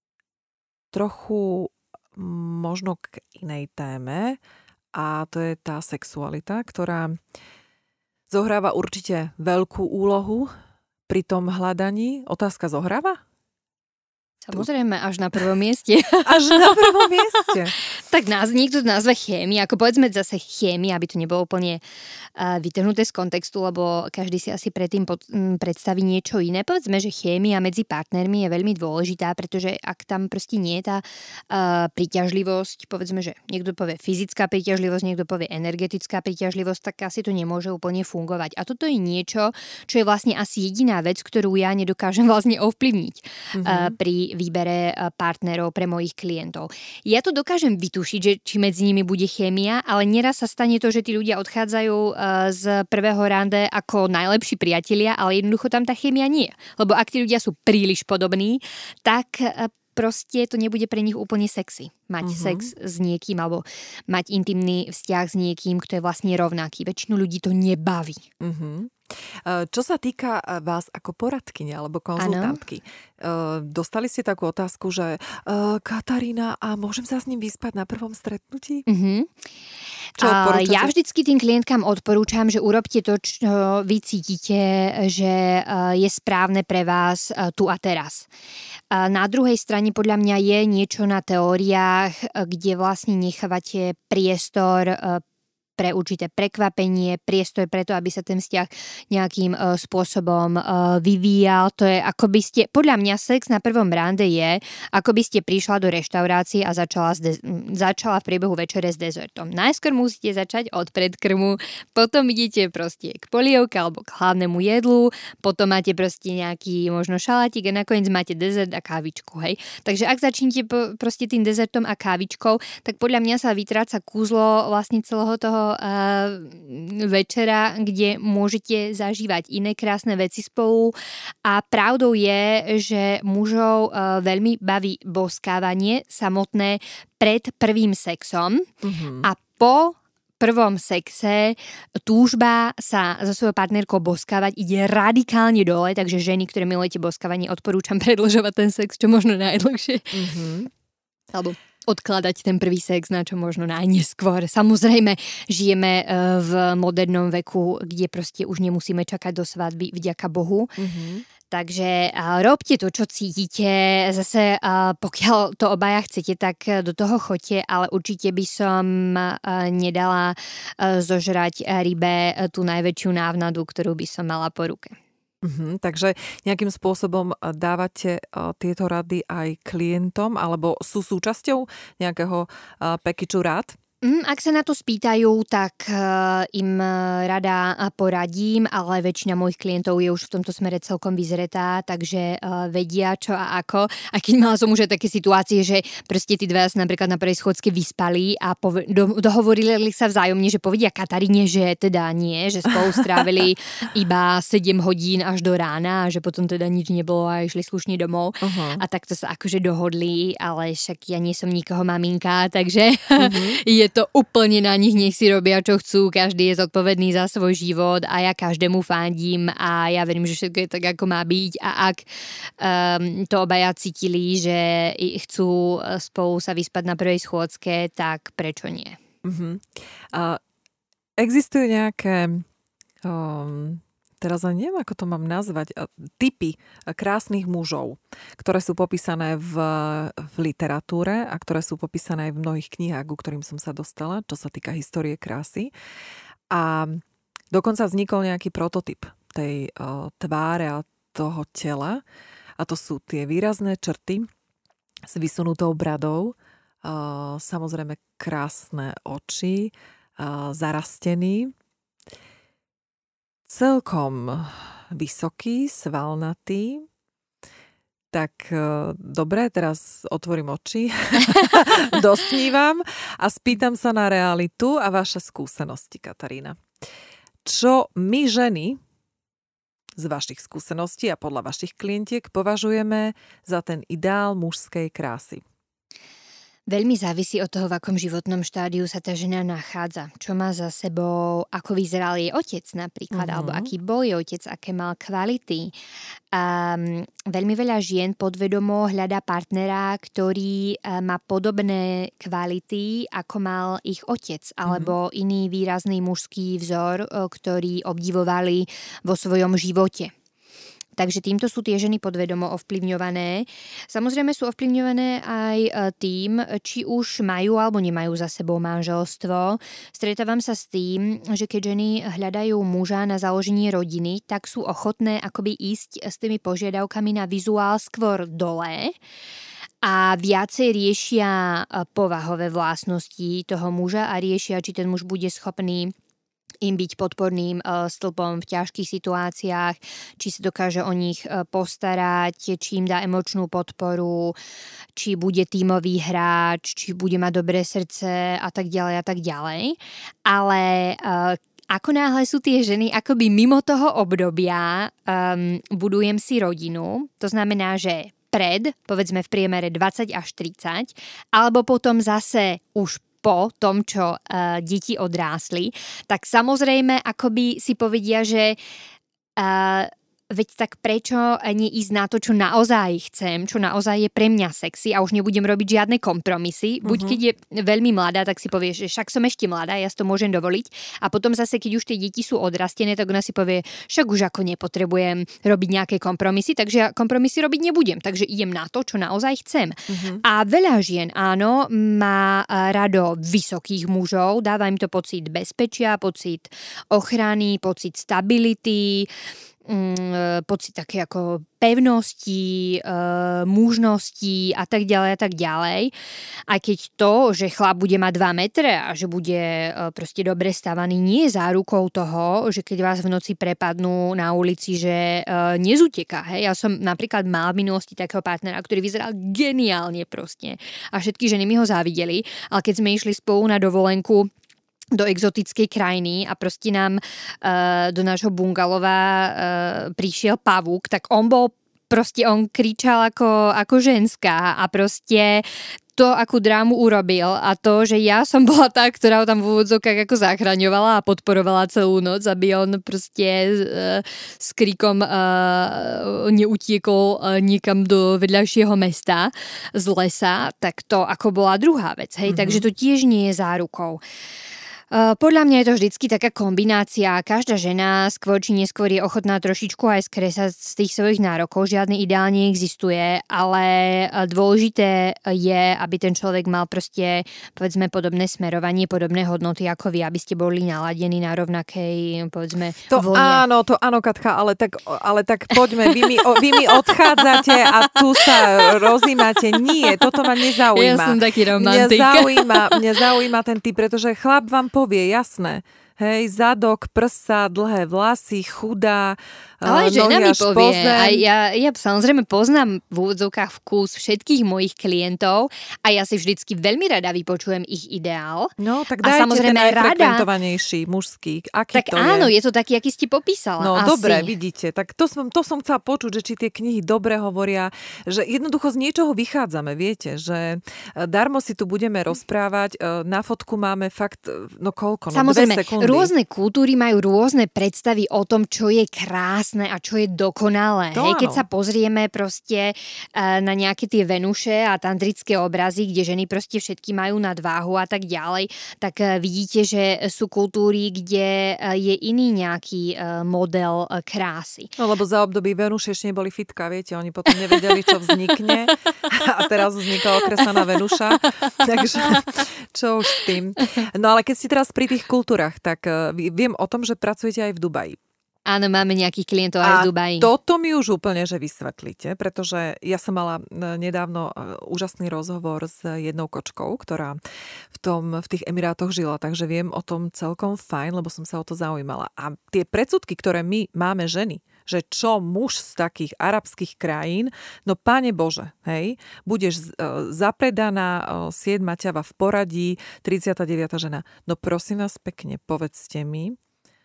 trochu možno k inej téme a to je tá sexualita, ktorá zohráva určite veľkú úlohu pri tom hľadaní. Otázka zohráva? Samozrejme, až na prvom mieste. Až na prvom mieste. Tak nás niekto nazve chémia, ako povedzme zase chémia, aby to nebolo úplne uh, vytrhnuté z kontextu, lebo každý si asi predtým pod, um, predstaví niečo iné. Povedzme, že chémia medzi partnermi je veľmi dôležitá, pretože ak tam proste nie je tá uh, príťažlivosť, povedzme, že niekto povie fyzická príťažlivosť, niekto povie energetická príťažlivosť, tak asi to nemôže úplne fungovať. A toto je niečo, čo je vlastne asi jediná vec, ktorú ja nedokážem vlastne ovplyvniť mm-hmm. uh, pri výbere partnerov pre mojich klientov. Ja to dokážem vytušiť, že či medzi nimi bude chémia, ale nieraz sa stane to, že tí ľudia odchádzajú z prvého rande ako najlepší priatelia, ale jednoducho tam tá chémia nie. Lebo ak tí ľudia sú príliš podobní, tak proste to nebude pre nich úplne sexy. Mať uh-huh. sex s niekým alebo mať intimný vzťah s niekým, kto je vlastne rovnaký. Väčšinu ľudí to nebaví. Uh-huh. Čo sa týka vás ako poradkyne alebo konzultantky, ano. Dostali ste takú otázku, že Katarína, a môžem sa s ním vyspať na prvom stretnutí? Uh-huh. Čo odporúčate? Ja vždycky tým klientkám odporúčam, že urobte to, čo vy cítite, že je správne pre vás tu a teraz. Na druhej strane podľa mňa je niečo na teóriách, kde vlastne nechávate priestor pre určité prekvapenie, priestor preto, aby sa ten vzťah nejakým uh, spôsobom uh, vyvíjal. To je ako by ste, podľa mňa sex na prvom rande je, ako by ste prišla do reštaurácie a začala, de- začala v priebehu večere s dezertom. Najskôr musíte začať od predkrmu, potom idete proste k polievke alebo k hlavnému jedlu, potom máte proste nejaký možno šalátik a nakoniec máte dezert a kávičku, hej. Takže ak začnete po, proste tým dezertom a kávičkou, tak podľa mňa sa vytráca kúzlo vlastne celého toho večera, kde môžete zažívať iné krásne veci spolu a pravdou je, že mužov veľmi baví boskávanie samotné pred prvým sexom mm-hmm. a po prvom sexe túžba sa so svojou partnerkou boskávať ide radikálne dole, takže ženy, ktoré milujete boskávanie, odporúčam predĺžovať ten sex čo možno najdlhšie. Mm-hmm. Alebo odkladať ten prvý sex na čo možno najneskôr. Samozrejme, žijeme v modernom veku, kde proste už nemusíme čakať do svadby, vďaka Bohu. Mm-hmm. Takže uh, robte to, čo cítite. Zase, uh, pokiaľ to obaja chcete, tak do toho choďte, ale určite by som uh, nedala uh, zožrať rybe uh, tú najväčšiu návnadu, ktorú by som mala po ruke. Uh-huh, takže nejakým spôsobom dávate uh, tieto rady aj klientom, alebo sú súčasťou nejakého uh, package'u rád? Mm, ak sa na to spýtajú, tak uh, im rada poradím, ale väčšina mojich klientov je už v tomto smere celkom vyzretá, takže uh, vedia čo a ako. A keď mala som už aj také situácie, že proste tí dvaja sa napríklad na prvej schôdzke vyspali a pove- do- dohovorili sa vzájomne, že povedia Kataríne, že teda nie, že spolu strávili iba sedem hodín až do rána a že potom teda nič nebolo a išli slušne domov. Uh-huh. A takto sa akože dohodli, ale však ja nie som nikoho maminka, takže uh-huh. je to úplne na nich, nech si robia, čo chcú. Každý je zodpovedný za svoj život a ja každému fandím a ja verím, že všetko je tak, ako má byť. A ak um, to obaja cítili, že chcú spolu sa vyspať na prvej schôdzke, tak prečo nie? Uh-huh. Uh, existujú nejaké um, teraz ani neviem, ako to mám nazvať, typy krásnych mužov, ktoré sú popísané v, v literatúre a ktoré sú popísané aj v mnohých knihách, ku ktorým som sa dostala, čo sa týka histórie krásy. A dokonca vznikol nejaký prototyp tej o, tváre a toho tela. A to sú tie výrazné črty s vysunutou bradou, o, samozrejme krásne oči, o, zarastený, celkom vysoký, svalnatý. Tak dobre, teraz otvorím oči, dosnívam a spýtam sa na realitu a vaše skúsenosti, Katarína. Čo my ženy z vašich skúseností a podľa vašich klientiek považujeme za ten ideál mužskej krásy? Veľmi závisí od toho, v akom životnom štádiu sa tá žena nachádza. Čo má za sebou, ako vyzeral jej otec napríklad, uh-huh. alebo aký bol jej otec, aké mal kvality. Um, veľmi veľa žien podvedomo hľadá partnera, ktorý um, má podobné kvality, ako mal ich otec, alebo uh-huh. iný výrazný mužský vzor, ktorý obdivovali vo svojom živote. Takže týmto sú tie ženy podvedomo ovplyvňované. Samozrejme sú ovplyvňované aj tým, či už majú alebo nemajú za sebou manželstvo. Stretávam sa s tým, že keď ženy hľadajú muža na založenie rodiny, tak sú ochotné akoby ísť s tými požiadavkami na vizuál skôr dole a viacej riešia povahové vlastnosti toho muža a riešia, či ten muž bude schopný im byť podporným uh, stĺpom v ťažkých situáciách, či sa dokáže o nich uh, postarať, či im dá emočnú podporu, či bude tímový hráč, či bude mať dobré srdce a tak ďalej a tak ďalej. Ale uh, ako náhle sú tie ženy akoby mimo toho obdobia, um, budujem si rodinu, to znamená, že pred, povedzme v priemere dvadsať až tridsať, alebo potom zase už po tom, čo uh, deti odrástli, tak samozrejme akoby si povedia, že uh, veď tak prečo neísť na to, čo naozaj chcem, čo naozaj je pre mňa sexy a už nebudem robiť žiadne kompromisy. Buď uh-huh. keď je veľmi mladá, tak si povie, že však som ešte mladá, ja si to môžem dovoliť. A potom zase, keď už tie deti sú odrastené, tak ona si povie, však už ako nepotrebujem robiť nejaké kompromisy, takže ja kompromisy robiť nebudem. Takže idem na to, čo naozaj chcem. Uh-huh. A veľa žien, áno, má rado vysokých mužov, dáva im to pocit bezpečia, pocit ochrany, pocit stability, pocit také ako pevnosti, mužnosti a tak ďalej a tak ďalej. Aj keď to, že chlap bude mať dva metre a že bude proste dobre stavaný, nie je zárukou toho, že keď vás v noci prepadnú na ulici, že nezuteká. Hej? Ja som napríklad mala v minulosti takého partnera, ktorý vyzeral geniálne proste. A všetky ženy mi ho závideli, ale keď sme išli spolu na dovolenku do exotickej krajiny a proste nám uh, do nášho bungalova uh, prišiel pavúk, tak on bol proste, on kričal ako, ako ženská a proste to, akú drámu urobil a to, že ja som bola tá, ktorá ho tam v úvodzovkách ako zachraňovala a podporovala celú noc, aby on proste uh, s krikom uh, neutiekol uh, niekam do vedľajšieho mesta z lesa, tak to ako bola druhá vec. Hej? Mm-hmm. Takže to tiež nie je zárukou. Podľa mňa je to vždycky taká kombinácia. Každá žena skôr či neskôr je ochotná trošičku aj skresať z tých svojich nárokov. Žiadny ideál neexistuje, ale dôležité je, aby ten človek mal proste, povedzme, podobné smerovanie, podobné hodnoty ako vy, aby ste boli naladení na rovnakej, povedzme, to vlne. Áno, to áno, Katka, ale tak, ale tak poďme, vy mi, vy mi odchádzate a tu sa rozímate. Nie, toto ma nezaujíma. Ja som taký romantik. Mňa zaujíma, mňa zaujíma ten typ, pretože chlap vám povie, jasné, hej, zadok, prsa, dlhé vlasy, chudá, ale nohy žena mi až povie, po zem. a ja, ja samozrejme poznám v úvodzovkách vkus všetkých mojich klientov a ja si vždycky veľmi rada vypočujem ich ideál. No, tak a dajte samozrejme ten najfrekventovanejší mužský. Aký tak to áno, je? je to taký, aký ste popísala. No, asi. dobre, vidíte. Tak to som, to som chcela počuť, že či tie knihy dobre hovoria, že jednoducho z niečoho vychádzame, viete, že darmo si tu budeme rozprávať, na fotku máme fakt, no koľko, no samozrejme, dve sekundy. Rôzne kultúry majú rôzne predstavy o tom, čo je krásne a čo je dokonalé. Hej, keď sa pozrieme proste na nejaké tie Venuše a tantrické obrazy, kde ženy proste všetky majú nadváhu a tak ďalej, tak vidíte, že sú kultúry, kde je iný nejaký model krásy. No lebo za období Venuše ešte neboli fitka, viete, oni potom nevedeli, čo vznikne a teraz vznikla okresaná Venuša, takže čo už s tým. No ale keď si teraz pri tých kultúrach, tak viem o tom, že pracujete aj v Dubaji. Áno, máme nejakých klientov aj v Dubaji. A toto mi už úplne, že vysvetlíte, pretože ja som mala nedávno úžasný rozhovor s jednou kočkou, ktorá v, tom, v tých Emirátoch žila, takže viem o tom celkom fajn, lebo som sa o to zaujímala. A tie predsudky, ktoré my máme ženy, že čo muž z takých arabských krajín, no Páne Bože, hej, budeš zapredaná, siedma ťava v poradí, tridsiata deviata žena. No prosím vás pekne, povedzte mi,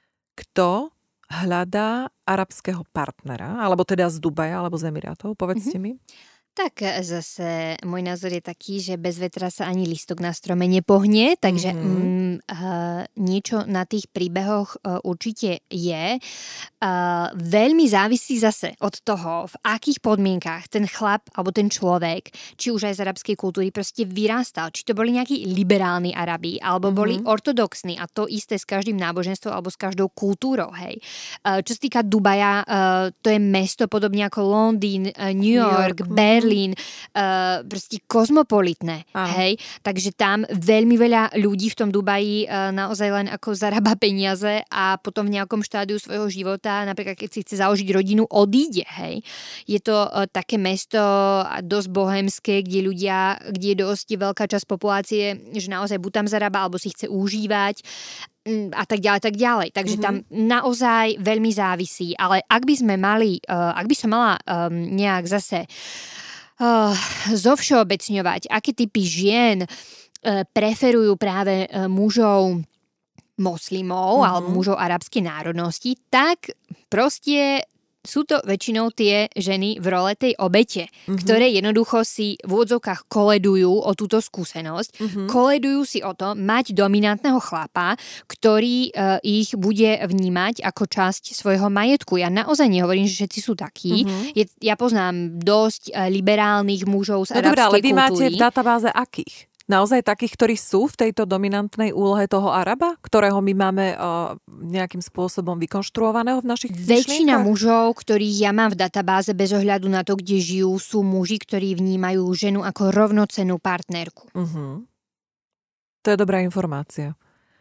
kto hľadá arabského partnera, alebo teda z Dubaja, alebo z Emirátov, povedzte mm-hmm. mi. Tak zase môj názor je taký, že bez vetra sa ani lístok na strome nepohne, takže mm-hmm. mm, uh, niečo na tých príbehoch uh, určite je. Uh, veľmi závisí zase od toho, v akých podmienkách ten chlap alebo ten človek, či už aj z arabskej kultúry, proste vyrastal. Či to boli nejakí liberálni Arabi, alebo mm-hmm. boli ortodoxní a to isté s každým náboženstvom alebo s každou kultúrou. Hej. Uh, čo sa týka Dubaja, uh, to je mesto podobne ako Londýn, uh, New York, New York Berlín, Uh, proste kozmopolitné, hej. Takže tam veľmi veľa ľudí v tom Dubaji uh, naozaj len ako zarába peniaze a potom v nejakom štádiu svojho života, napríklad keď si chce založiť rodinu, odíde, hej. Je to uh, také mesto dosť bohemské, kde ľudia, kde je dosť veľká časť populácie, že naozaj buď tam zarába, alebo si chce užívať a tak ďalej, tak ďalej. Takže mm-hmm. tam naozaj veľmi závisí. Ale ak by sme mali, uh, ak by som mala um, nejak zase Uh, zovšeobecňovať, aké typy žien uh, preferujú práve uh, mužov moslimov mm-hmm. alebo mužov arabskej národnosti, tak proste sú to väčšinou tie ženy v role tej obete, mm-hmm. ktoré jednoducho si v úvodzovkách koledujú o túto skúsenosť. Mm-hmm. Koledujú si o to mať dominantného chlapa, ktorý uh, ich bude vnímať ako časť svojho majetku. Ja naozaj nehovorím, že všetci sú takí. Mm-hmm. Je, ja poznám dosť uh, liberálnych mužov z no arabskej kultúry. Dobre, ale vy máte v databáze akých? Naozaj takých, ktorí sú v tejto dominantnej úlohe toho Araba, ktorého my máme uh, nejakým spôsobom vykonštruovaného v našich myšlienkach? Väčšina mužov, ktorých ja mám v databáze bez ohľadu na to, kde žijú, sú muži, ktorí vnímajú ženu ako rovnocennú partnerku. Uh-huh. To je dobrá informácia.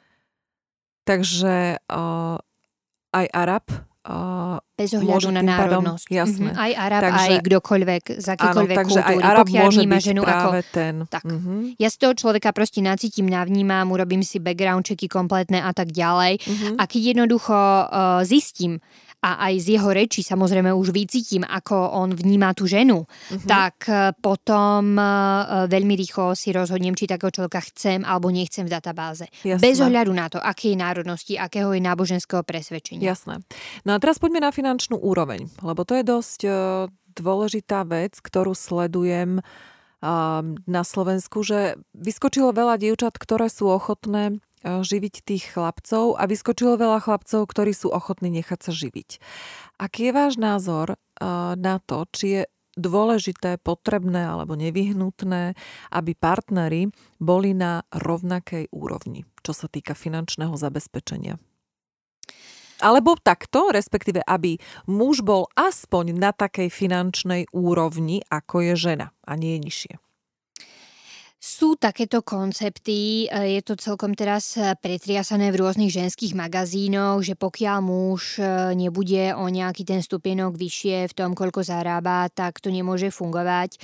Takže uh, aj Arab uh, bez ohľadu na národnosť. Pádom, jasné. Mm-hmm. Aj Arab, takže, aj kdokoľvek, z akýkoľvek áno, takže kultúry. Aj Arab pokiaľ môže vníma byť ženu práve ako... ten. Tak. Mm-hmm. Ja z toho človeka proste nacítim, navnímam, urobím si background checky kompletné a tak ďalej. Mm-hmm. A keď jednoducho uh, zistím, a aj z jeho rečí samozrejme už vycítim, ako on vníma tú ženu, uh-huh. tak potom uh, veľmi rýchlo si rozhodnem, či takého človeka chcem alebo nechcem v databáze. Jasné. Bez ohľadu na to, akej národnosti, akého je náboženského presvedčenia. Jasné. No a teraz poďme na finančnú úroveň, lebo to je dosť uh, dôležitá vec, ktorú sledujem uh, na Slovensku, že vyskočilo veľa dievčat, ktoré sú ochotné živiť tých chlapcov a vyskočilo veľa chlapcov, ktorí sú ochotní nechať sa živiť. Aký je váš názor na to, či je dôležité, potrebné alebo nevyhnutné, aby partneri boli na rovnakej úrovni, čo sa týka finančného zabezpečenia? Alebo takto, respektíve, aby muž bol aspoň na takej finančnej úrovni, ako je žena a nie nižšie. Sú takéto koncepty, je to celkom teraz pretriasané v rôznych ženských magazínoch, že pokiaľ muž nebude o nejaký ten stupienok vyššie v tom, koľko zarába, tak to nemôže fungovať.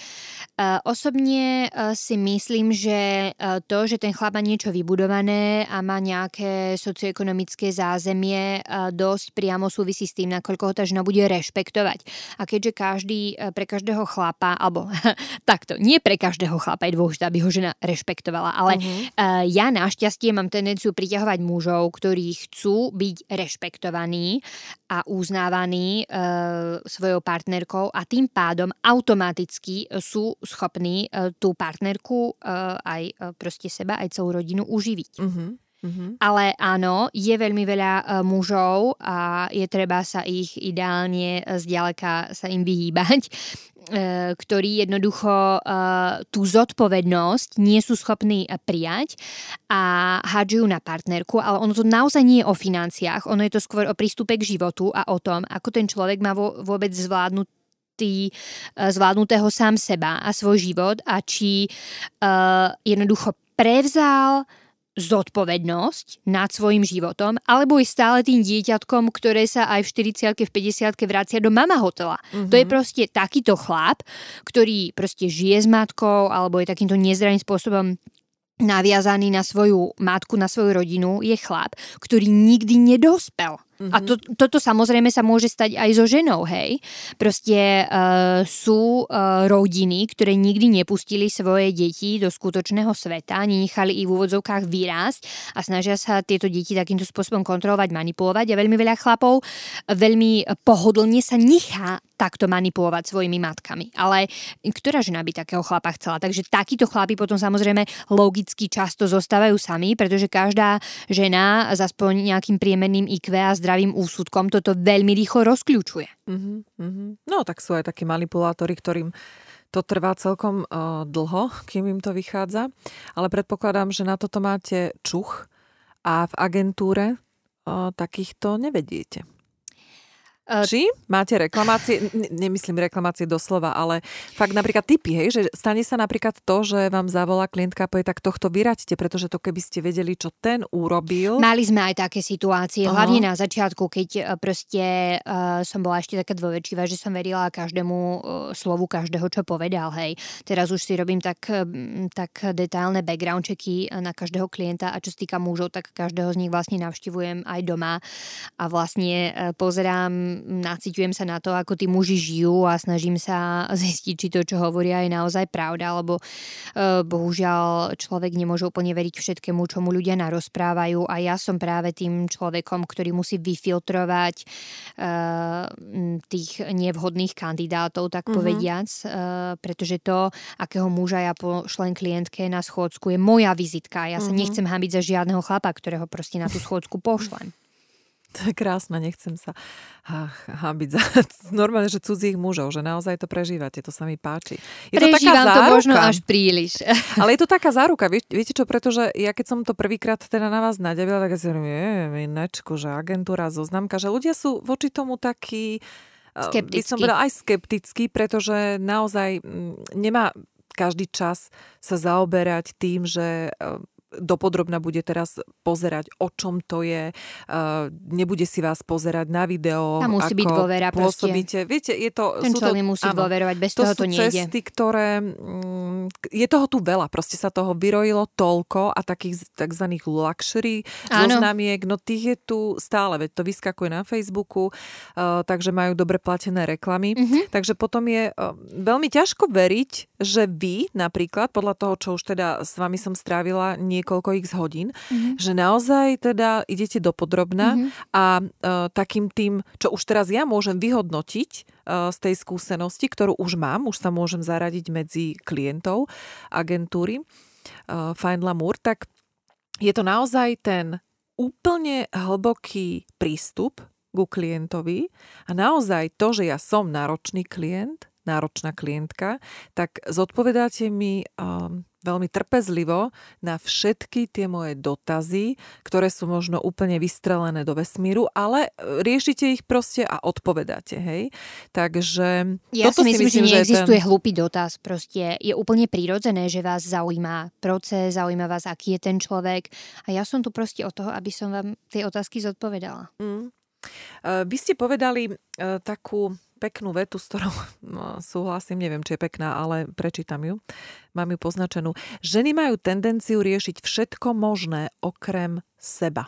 Osobne si myslím, že to, že ten chlap má niečo vybudované a má nejaké socioekonomické zázemie, dosť priamo súvisí s tým, nakoľko ho tá žena bude rešpektovať. A keďže každý, pre každého chlapa, alebo takto, nie pre každého chlapa je dôležité, aby ho žena rešpektovala, ale uh-huh. uh, ja našťastie mám tendenciu priťahovať mužov, ktorí chcú byť rešpektovaní a uznávaní uh, svojou partnerkou a tým pádom automaticky sú schopní uh, tú partnerku uh, aj uh, proste seba, aj celú rodinu uživiť. Uh-huh. Uh-huh. Ale áno, je veľmi veľa uh, mužov a je treba sa ich ideálne uh, zďaleka sa im vyhýbať, uh, ktorí jednoducho uh, tú zodpovednosť nie sú schopní uh, prijať a hádžujú na partnerku, ale ono to naozaj nie je o financiách, ono je to skôr o prístupe k životu a o tom, ako ten človek má vo, vôbec zvládnuť tý, uh, zvládnutého sám seba a svoj život a či uh, jednoducho prevzal zodpovednosť nad svojim životom, alebo je stále tým dieťatkom, ktoré sa aj v štyridsiatke, v päťdesiatke vracia do mama hotela. Mm-hmm. To je proste takýto chlap, ktorý proste žije s matkou, alebo je takýmto nezdravým spôsobom naviazaný na svoju matku, na svoju rodinu, je chlap, ktorý nikdy nedospel. Mm-hmm. A to, toto samozrejme sa môže stať aj so ženou, hej. Proste uh, sú uh, rodiny, ktoré nikdy nepustili svoje deti do skutočného sveta, nenechali ich v úvodzovkách vyrásť a snažia sa tieto deti takýmto spôsobom kontrolovať, manipulovať a veľmi veľa chlapov veľmi pohodlne sa nechá takto manipulovať svojimi matkami. Ale ktorá žena by takého chlapa chcela? Takže takíto chlapi potom samozrejme logicky často zostávajú sami, pretože každá žena s aspoň nejakým priemerným í kvé a zdravým úsudkom toto veľmi rýchlo rozkľúčuje. Uh-huh, uh-huh. No tak sú aj takí manipulátori, ktorým to trvá celkom uh, dlho, kým im to vychádza. Ale predpokladám, že na toto máte čuch a v agentúre uh, takýchto nevediete. Či máte reklamácie, nemyslím reklamácie doslova, ale fakt napríklad tipy, hej, že stane sa napríklad to, že vám zavolá klientka a povie, tak tohto vyraďte, pretože to keby ste vedeli, čo ten urobil. Mali sme aj také situácie, uh-huh. hlavne na začiatku, keď proste uh, som bola ešte taká dôverčivá, že som verila každému uh, slovu každého, čo povedal, hej. Teraz už si robím tak, tak detailné background checky na každého klienta a čo sa týka mužov, tak každého z nich vlastne navštivujem aj doma a vlastne uh, pozerám naciťujem sa na to, ako tí muži žijú a snažím sa zistiť, či to, čo hovoria, je naozaj pravda, lebo uh, bohužiaľ človek nemôže úplne veriť všetkému, čo mu ľudia narozprávajú a ja som práve tým človekom, ktorý musí vyfiltrovať uh, tých nevhodných kandidátov, tak mm-hmm. povediac, uh, pretože to, akého muža ja pošlem klientke na schôdzku, je moja vizitka. Ja sa mm-hmm. nechcem hambiť za žiadneho chlapa, ktorého proste na tú schôdzku pošlem. To je krásne, nechcem sa hambiť za normálne, že cudzích mužov, že naozaj to prežívate, to sa mi páči. Je Prežívam to taká záruka, to možno až príliš. Ale je to taká záruka, viete čo, pretože ja keď som to prvýkrát teda na vás naďavila, tak ja si hovorím, je, minečku, že agentúra, zoznamka, že ľudia sú voči tomu takí, by som povedala, aj skeptickí, pretože naozaj nemá každý čas sa zaoberať tým, že dopodrobna bude teraz pozerať, o čom to je. Uh, nebude si vás pozerať na video, tam musí ako byť dôvera, pôsobíte. Viete, je to... Ten človek musí áno, dôverovať, bez to toho to nejde. To sú cesty, ktoré... Mm, je toho tu veľa, proste sa toho vyrojilo toľko a takých takzvaných luxury zoznamiek, no tých je tu stále, veď to vyskakuje na Facebooku, uh, takže majú dobre platené reklamy. Mm-hmm. Takže potom je uh, veľmi ťažko veriť, že vy napríklad, podľa toho, čo už teda s vami som strávila niekoľko x hodín, mm-hmm. že naozaj teda idete do podrobna mm-hmm. a uh, takým tým, čo už teraz ja môžem vyhodnotiť uh, z tej skúsenosti, ktorú už mám, už sa môžem zaradiť medzi klientov agentúry uh, Find Lamour, tak je to naozaj ten úplne hlboký prístup ku klientovi a naozaj to, že ja som náročný klient, náročná klientka, tak zodpovedáte mi um, veľmi trpezlivo na všetky tie moje dotazy, ktoré sú možno úplne vystrelené do vesmíru, ale riešite ich proste a odpovedáte, hej? Takže ja toto si myslím, si myslím, že neexistuje ten... hlúpy dotaz. Proste je úplne prirodzené, že vás zaujíma proces, zaujíma vás, aký je ten človek. A ja som tu proste od toho, aby som vám tie otázky zodpovedala. Mm. Vy ste povedali uh, takú peknú vetu, s ktorou no, súhlasím, neviem, či je pekná, ale prečítam ju. Mám ju poznačenú. Ženy majú tendenciu riešiť všetko možné okrem seba.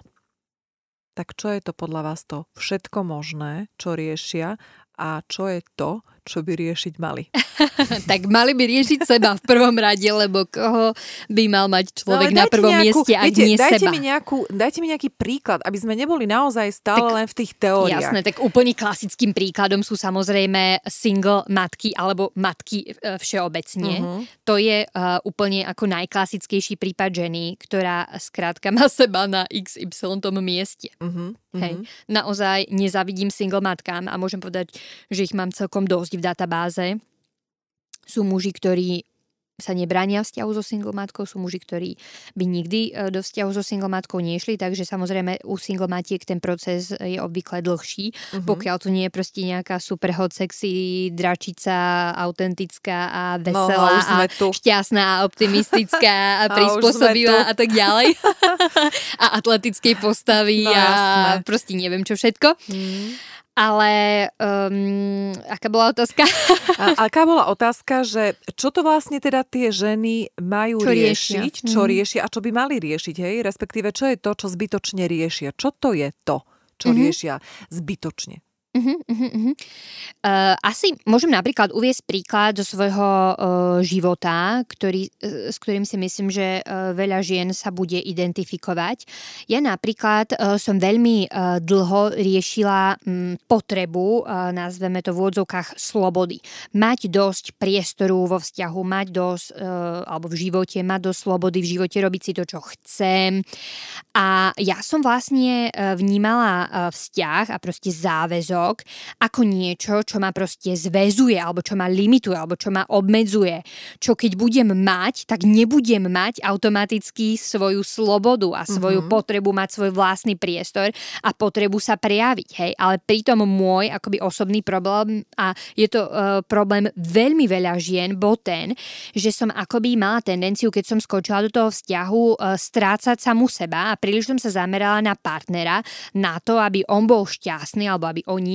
Tak čo je to podľa vás to všetko možné, čo riešia a čo je to, čo by riešiť mali? Tak mali by riešiť seba v prvom rade, lebo koho by mal mať človek no, na prvom nejakú, mieste, ak viete, nie dajte seba. Mi nejakú, dajte mi nejaký príklad, aby sme neboli naozaj stále tak, len v tých teóriách. Jasné, tak úplne klasickým príkladom sú samozrejme single matky alebo matky všeobecne. Uh-huh. To je uh, úplne ako najklasickejší prípad ženy, ktorá skrátka má seba na iks ypsilon tom mieste. Uh-huh. Hej. Naozaj nezavidím single matkám a môžem povedať, že ich mám celkom dosť v databáze. Sú muži, ktorí sa nebránia vzťahu so single matkou, sú muži, ktorí by nikdy do vzťahu so single matkou nešli, takže samozrejme u single matiek ten proces je obvykle dlhší, uh-huh. pokiaľ tu nie je proste nejaká super hot sexy dračica, autentická a veselá no, a, a šťastná a optimistická a prispôsobivá a, a tak ďalej. A atletickej postavy no, a jasné. Proste neviem čo všetko. Hmm. Ale um, aká bola otázka? A, aká bola otázka, že čo to vlastne teda tie ženy majú čo riešiť, riešia. čo mm. riešia a čo by mali riešiť, hej? Respektíve, čo je to, čo zbytočne riešia? Čo to je to, čo mm-hmm. riešia zbytočne? Uh-huh, uh-huh, uh-huh. Uh, asi môžem napríklad uviesť príklad zo svojho uh, života, ktorý, uh, s ktorým si myslím, že uh, veľa žien sa bude identifikovať. Ja napríklad uh, som veľmi uh, dlho riešila um, potrebu, uh, nazveme to v úvodzovkách slobody. Mať dosť priestoru vo vzťahu, mať dosť, uh, alebo v živote, mať dosť slobody v živote, robiť si to, čo chcem. A ja som vlastne uh, vnímala uh, vzťah a proste záväzok ako niečo, čo ma proste zväzuje, alebo čo ma limituje, alebo čo ma obmedzuje. Čo keď budem mať, tak nebudem mať automaticky svoju slobodu a svoju mm-hmm. potrebu mať svoj vlastný priestor a potrebu sa prejaviť. Hej? Ale pritom môj akoby osobný problém, a je to uh, problém veľmi veľa žien, bol ten, že som akoby mala tendenciu, keď som skočila do toho vzťahu, uh, strácať samu seba a príliš som sa zamerala na partnera, na to, aby on bol šťastný, alebo aby oni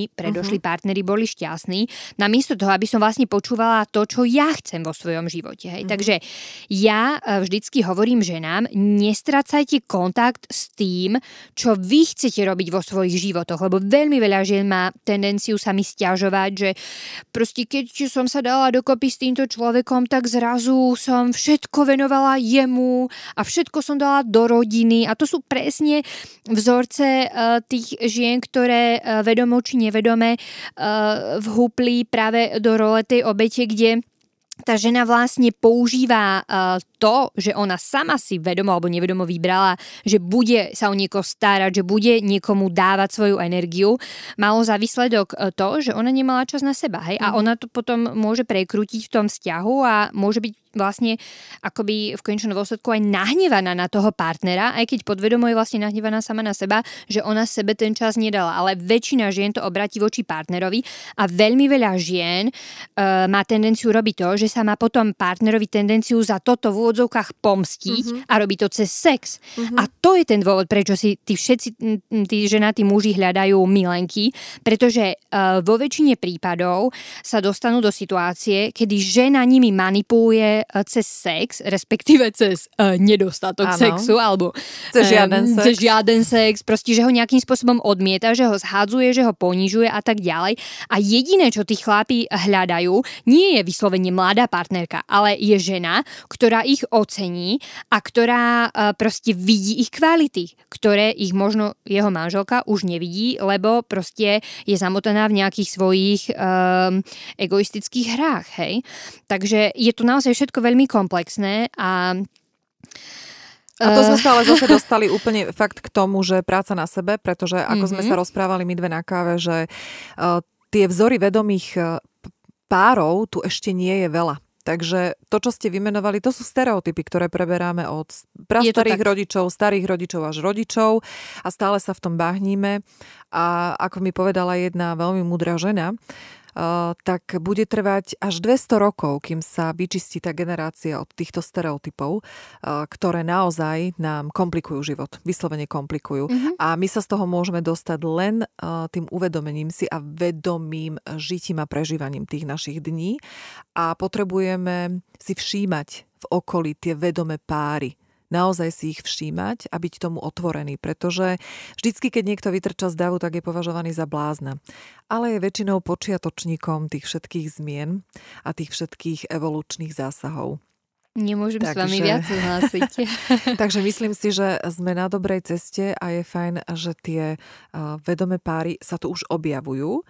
moji predošli uh-huh. partneri boli šťastní, namiesto toho, aby som vlastne počúvala to, čo ja chcem vo svojom živote. Hej. Uh-huh. Takže ja vždycky hovorím ženám, nestracajte kontakt s tým, čo vy chcete robiť vo svojich životoch, lebo veľmi veľa žien má tendenciu sa mi sťažovať, že proste keď som sa dala dokopy s týmto človekom, tak zrazu som všetko venovala jemu a všetko som dala do rodiny a to sú presne vzorce uh, tých žien, ktoré uh, vedomo či nevedome uh, vhúpli práve do role tej obete, kde tá žena vlastne používa uh, to, že ona sama si vedomo alebo nevedomo vybrala, že bude sa o niekoho starať, že bude niekomu dávať svoju energiu, malo za výsledok to, že ona nemala čas na seba. Hej? A ona to potom môže prekrútiť v tom vzťahu a môže byť vlastne akoby v konečnom dôsledku aj nahnevaná na toho partnera, aj keď podvedomo je vlastne nahnevaná sama na seba, že ona sebe ten čas nedala. Ale väčšina žien to obratí voči partnerovi a veľmi veľa žien uh, má tendenciu robiť to, že sa má potom partnerovi tendenciu za toto v úvodzovkách pomstiť mm-hmm. a robí to cez sex. Mm-hmm. A to je ten dôvod, prečo si tí všetci tí ženatí muži hľadajú milenky, pretože uh, vo väčšine prípadov sa dostanú do situácie, kedy žena nimi manipuluje cez sex, respektíve cez uh, nedostatok ano. Sexu, alebo cez žiaden, um, sex. cez žiaden sex, proste, že ho nejakým spôsobom odmieta, že ho zhadzuje, že ho ponižuje a tak ďalej. A jediné, čo tí chlapi hľadajú, nie je vyslovene mladá partnerka, ale je žena, ktorá ich ocení a ktorá uh, proste vidí ich kvality, ktoré ich možno jeho manželka už nevidí, lebo proste je zamotaná v nejakých svojich um, egoistických hrách, hej. Takže je to naozaj všetko veľmi komplexné a A to sme sa ale zase dostali úplne fakt k tomu, že práca na sebe, pretože ako mm-hmm. sme sa rozprávali my dve na káve, že uh, tie vzory vedomých uh, párov tu ešte nie je veľa. Takže to, čo ste vymenovali, to sú stereotypy, ktoré preberáme od prastarých rodičov, starých rodičov až rodičov a stále sa v tom báhníme. A ako mi povedala jedna veľmi múdra žena, Uh, tak bude trvať až dvesto rokov, kým sa vyčistí tá generácia od týchto stereotypov, uh, ktoré naozaj nám komplikujú život, vyslovene komplikujú. Mm-hmm. A my sa z toho môžeme dostať len uh, tým uvedomením si a vedomým žitím a prežívaním tých našich dní. A potrebujeme si všímať v okolí tie vedomé páry. Naozaj si ich všímať a byť tomu otvorený, pretože vždycky, keď niekto vytrča z davu, tak je považovaný za blázna. Ale je väčšinou počiatočníkom tých všetkých zmien a tých všetkých evolučných zásahov. Nemôžem Takže... s vami viac súhlasiť. Takže myslím si, že sme na dobrej ceste a je fajn, že tie uh, vedomé páry sa tu už objavujú,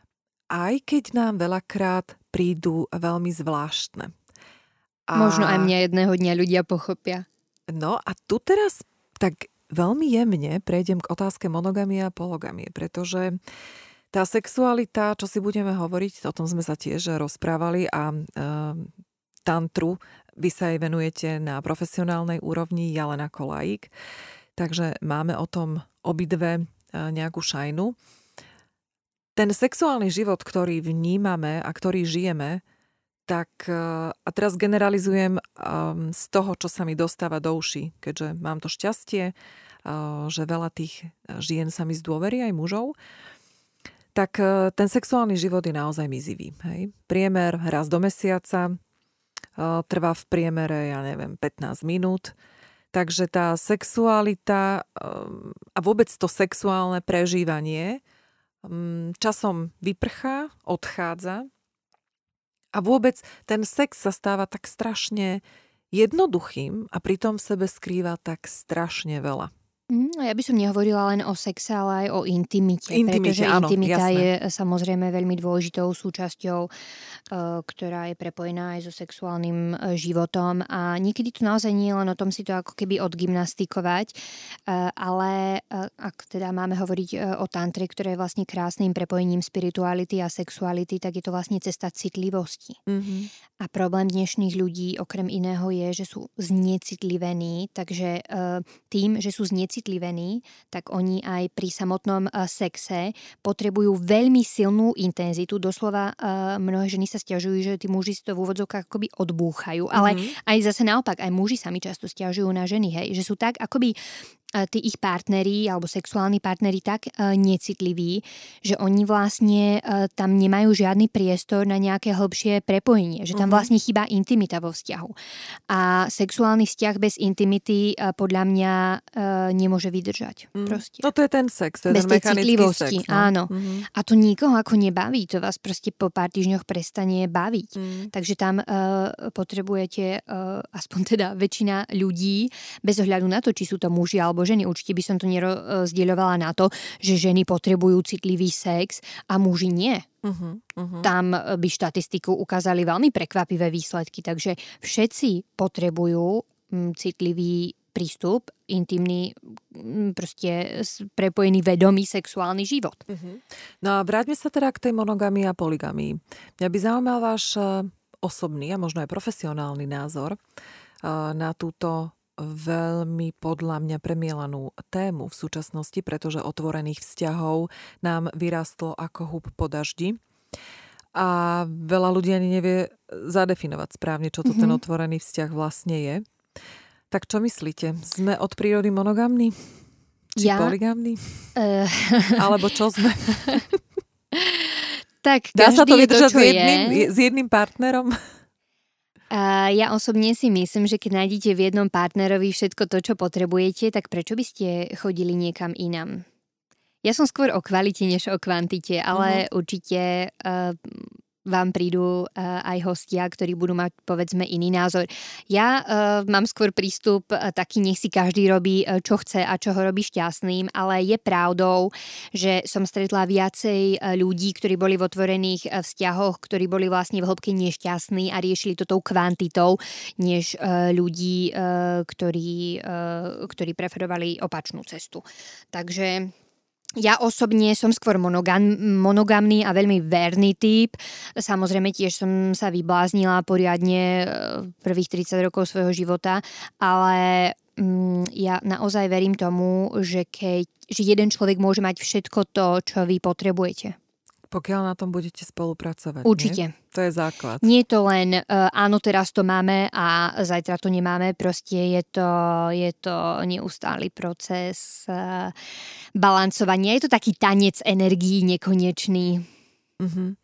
aj keď nám veľakrát prídu veľmi zvláštne. A... Možno aj mňa jedného dňa ľudia pochopia. No a tu teraz tak veľmi jemne prejdem k otázke monogamie a pologamie, pretože tá sexualita, čo si budeme hovoriť, o tom sme sa tiež rozprávali a e, tantru vy sa jej venujete na profesionálnej úrovni, ja len ako laik, takže máme o tom obidve e, nejakú šajnu. Ten sexuálny život, ktorý vnímame a ktorý žijeme, tak a teraz generalizujem um, z toho, čo sa mi dostáva do uší, keďže mám to šťastie, uh, že veľa tých žien sa mi zdôverí, aj mužov, tak uh, ten sexuálny život je naozaj mizivý. Hej? Priemer raz do mesiaca, uh, trvá v priemere, ja neviem, pätnásť minút, takže tá sexualita um, a vôbec to sexuálne prežívanie um, časom vyprchá, odchádza. A vôbec ten sex sa stáva tak strašne jednoduchým a pritom v sebe skrýva tak strašne veľa. Mm, ja by som nehovorila len o sexe, ale aj o intimite. Intimite, pretože áno, intimita jasné. je samozrejme veľmi dôležitou súčasťou, ktorá je prepojená aj so sexuálnym životom. A niekedy to naozaj nie je len o tom si to ako keby odgymnastikovať, ale ak teda máme hovoriť o tantre, ktoré je vlastne krásnym prepojením spirituality a sexuality, tak je to vlastne cesta citlivosti. Mm-hmm. A problém dnešných ľudí okrem iného je, že sú znecitlivení, takže tým, že sú znecitlivení, citlivení, tak oni aj pri samotnom uh, sexe potrebujú veľmi silnú intenzitu. Doslova uh, mnohé ženy sa sťažujú, že tí muži si to v úvodzovkách akoby odbúchajú. Mm-hmm. Ale aj zase naopak, aj muži sami často sťažujú na ženy, hej, že sú tak akoby tí ich partneri alebo sexuálni partneri tak uh, necitliví, že oni vlastne uh, tam nemajú žiadny priestor na nejaké hĺbšie prepojenie, že tam uh-huh. vlastne chýba intimita vo vzťahu. A sexuálny vzťah bez intimity uh, podľa mňa uh, nemôže vydržať. Mm. Proste. No to je ten sex, to je bez ten mechanický sex. No? Áno. Uh-huh. A to nikoho ako nebaví, to vás proste po pár týždňoch prestane baviť. Mm. Takže tam uh, potrebujete, uh, aspoň teda väčšina ľudí, bez ohľadu na to, či sú to muži alebo ženy. Určite by som to nerozdeľovala na to, že ženy potrebujú citlivý sex a muži nie. Uh-huh, uh-huh. Tam by štatistiku ukázali veľmi prekvapivé výsledky. Takže všetci potrebujú um, citlivý prístup, intimný, proste prepojený vedomý sexuálny život. Uh-huh. No a vráťme sa teda k tej monogamii a poligamii. Mňa by zaujímal váš osobný a možno aj profesionálny názor na túto veľmi podľa mňa premielanú tému v súčasnosti, pretože otvorených vzťahov nám vyrastlo ako hub po daždi. A veľa ľudí ani nevie zadefinovať správne, čo to mm-hmm. ten otvorený vzťah vlastne je. Tak čo myslíte? Sme od prírody monogamní? Či ja? Poligamní? Uh... Alebo čo sme? Tak dá sa to vydržať to, s, jedným, s jedným partnerom? Uh, ja osobne si myslím, že keď nájdete v jednom partnerovi všetko to, čo potrebujete, tak prečo by ste chodili niekam inam? Ja som skôr o kvalite, než o kvantite, ale uh-huh. určite uh, vám prídu uh, aj hostia, ktorí budú mať, povedzme, iný názor. Ja uh, mám skôr prístup uh, taký, nech si každý robí, uh, čo chce a čo ho robí šťastným, ale je pravdou, že som stretla viacej uh, ľudí, ktorí boli v otvorených uh, vzťahoch, ktorí boli vlastne v hĺbke nešťastní a riešili to tou kvantitou, než uh, ľudí, uh, ktorí, uh, ktorí preferovali opačnú cestu. Takže ja osobne som skôr monogam, monogamný a veľmi verný typ. Samozrejme tiež som sa vybláznila poriadne prvých tridsať rokov svojho života, ale mm, ja naozaj verím tomu, že, keď, že jeden človek môže mať všetko to, čo vy potrebujete. Pokiaľ na tom budete spolupracovať. Určite. Nie? To je základ. Nie je to len uh, áno, teraz to máme a zajtra to nemáme. Proste je to, je to neustály proces uh, balancovania. Je to taký tanec energií nekonečný. Uh-huh.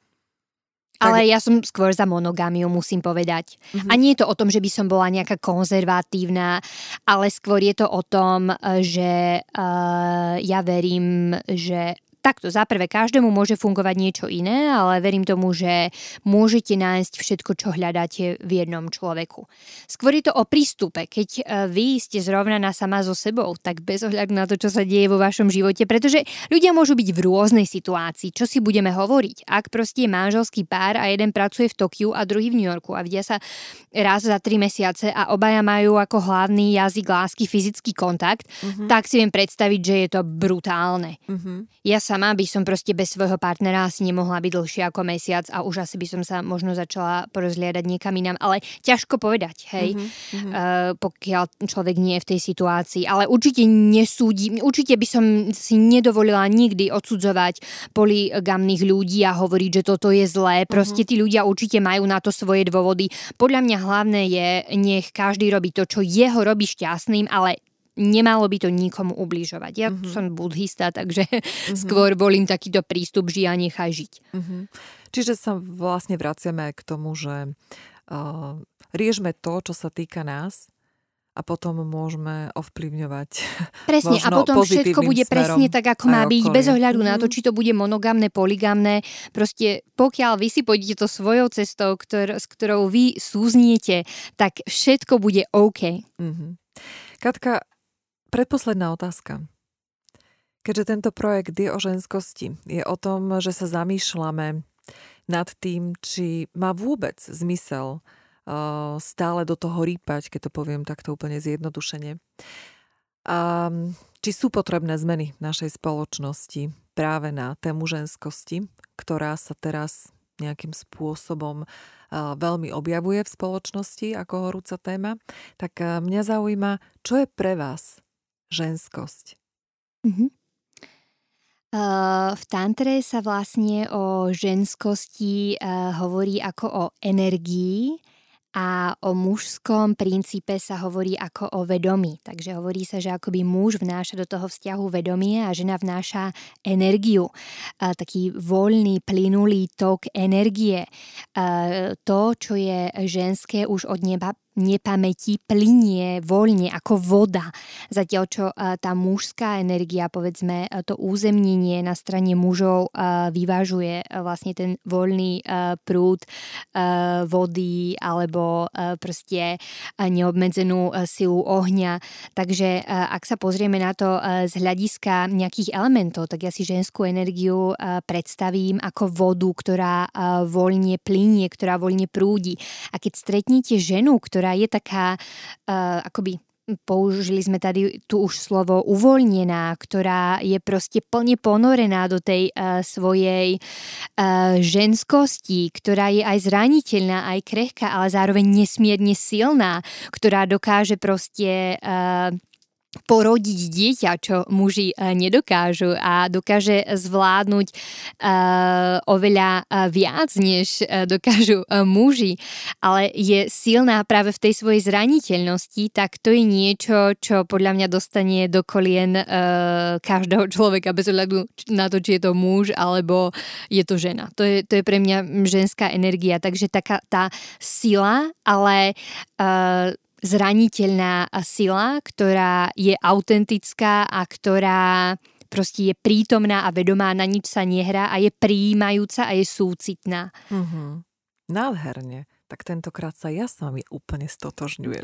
Ale tak... ja som skôr za monogamiu, musím povedať. Uh-huh. A nie je to o tom, že by som bola nejaká konzervatívna, ale skôr je to o tom, že uh, ja verím, že takto, za prvé, každému môže fungovať niečo iné, ale verím tomu, že môžete nájsť všetko, čo hľadáte v jednom človeku. Skôr je to o prístupe. Keď vy ste zrovnaná sama so sebou, tak bez ohľadu na to, čo sa deje vo vašom živote, pretože ľudia môžu byť v rôznej situácii. Čo si budeme hovoriť? Ak proste je manželský pár a jeden pracuje v Tokiu a druhý v New Yorku a vidia sa raz za tri mesiace a obaja majú ako hlavný jazyk lásky fyzický kontakt, uh-huh. tak si viem predstaviť, že je to brutálne. Uh-huh. Ja sama by som proste bez svojho partnera asi nemohla byť dlhšie ako mesiac a už asi by som sa možno začala porozhliadať niekam inám, ale ťažko povedať, hej, mm-hmm. uh, pokiaľ človek nie je v tej situácii, ale určite nesúdi, určite by som si nedovolila nikdy odsudzovať poligamných ľudí a hovoriť, že toto je zlé, proste tí ľudia určite majú na to svoje dôvody. Podľa mňa hlavné je, nech každý robí to, čo jeho robí šťastným, ale nemalo by to nikomu ubližovať. Ja uh-huh. som buddhista, takže uh-huh. skôr volím takýto prístup, žij a nechaj žiť. Uh-huh. Čiže sa vlastne vraciame k tomu, že uh, riešme to, čo sa týka nás a potom môžeme ovplyvňovať presne, a potom všetko bude presne tak, ako má byť, bez ohľadu uh-huh. na to, či to bude monogamné, poligamné. Proste pokiaľ vy si pôjdete to svojou cestou, ktor- s ktorou vy súzniete, tak všetko bude OK. Uh-huh. Katka, predposledná otázka. Keďže tento projekt je o ženskosti, je o tom, že sa zamýšľame nad tým, či má vôbec zmysel uh, stále do toho rýpať, keď to poviem takto úplne zjednodušene. Um, či sú potrebné zmeny v našej spoločnosti práve na tému ženskosti, ktorá sa teraz nejakým spôsobom uh, veľmi objavuje v spoločnosti ako horúca téma, tak uh, mňa zaujíma, čo je pre vás ženskosť? Uh-huh. Uh, v tantre sa vlastne o ženskosti uh, hovorí ako o energii A o mužskom princípe sa hovorí ako o vedomí. Takže hovorí sa, že akoby muž vnáša do toho vzťahu vedomie a žena vnáša energiu. A taký voľný, plynulý tok energie. A to, čo je ženské, už od neba nepamäti plynie voľne ako voda. Zatiaľ, čo tá mužská energia, povedzme, to územnenie na strane mužov vyvážuje vlastne ten voľný prúd vody alebo proste neobmedzenú silu ohňa. Takže ak sa pozrieme na to z hľadiska nejakých elementov, tak ja si ženskú energiu predstavím ako vodu, ktorá voľne plynie, ktorá voľne prúdi. A keď stretnete ženu, ktorá je taká, uh, akoby použili sme tady tu už slovo uvoľnená, ktorá je proste plne ponorená do tej uh, svojej uh, ženskosti, ktorá je aj zraniteľná, aj krehká, ale zároveň nesmierne silná, ktorá dokáže proste Uh, porodiť dieťa, čo muži nedokážu a dokáže zvládnuť uh, oveľa viac, než dokážu muži, ale je silná práve v tej svojej zraniteľnosti, tak to je niečo, čo podľa mňa dostane do kolien uh, každého človeka bez ohľadu na to, či je to muž alebo je to žena. To je, to je pre mňa ženská energia, takže taká tá sila, ale uh, zraniteľná sila, ktorá je autentická a ktorá proste je prítomná a vedomá, na nič sa nehrá a je prijímajúca a je súcitná. Mm-hmm. Nádherne. Tak tentokrát sa ja s vami úplne stotožňujem.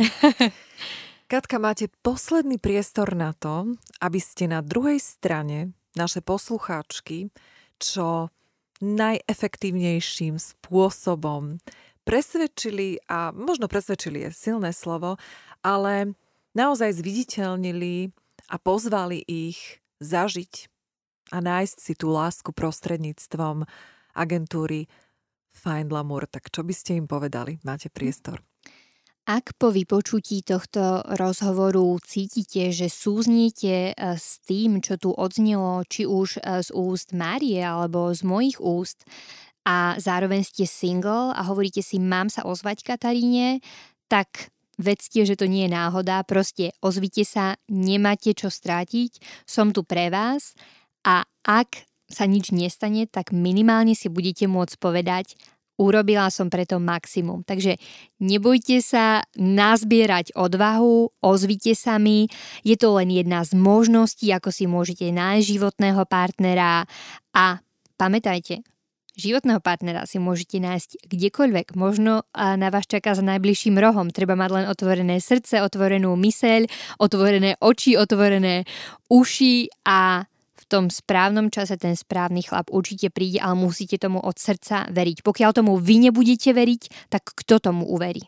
Katka, máte posledný priestor na to, aby ste na druhej strane naše poslucháčky čo najefektívnejším spôsobom presvedčili, a možno presvedčili je silné slovo, ale naozaj zviditeľnili a pozvali ich zažiť a nájsť si tú lásku prostredníctvom agentúry Find L'amour. Tak čo by ste im povedali? Máte priestor. Ak po vypočutí tohto rozhovoru cítite, že súzniete s tým, čo tu odznelo, či už z úst Márie alebo z mojich úst, a zároveň ste single a hovoríte si, mám sa ozvať Kataríne, tak vedzte, že to nie je náhoda, proste ozvite sa, nemáte čo strátiť, som tu pre vás a ak sa nič nestane, tak minimálne si budete môcť povedať, urobila som preto maximum. Takže nebojte sa nazbierať odvahu, ozvite sa mi, je to len jedna z možností, ako si môžete nájsť životného partnera a pamätajte, životného partnera si môžete nájsť kdekoľvek. Možno na vás čaká za najbližším rohom. Treba mať len otvorené srdce, otvorenú myseľ, otvorené oči, otvorené uši a v tom správnom čase ten správny chlap určite príde, ale musíte tomu od srdca veriť. Pokiaľ tomu vy nebudete veriť, tak kto tomu uverí?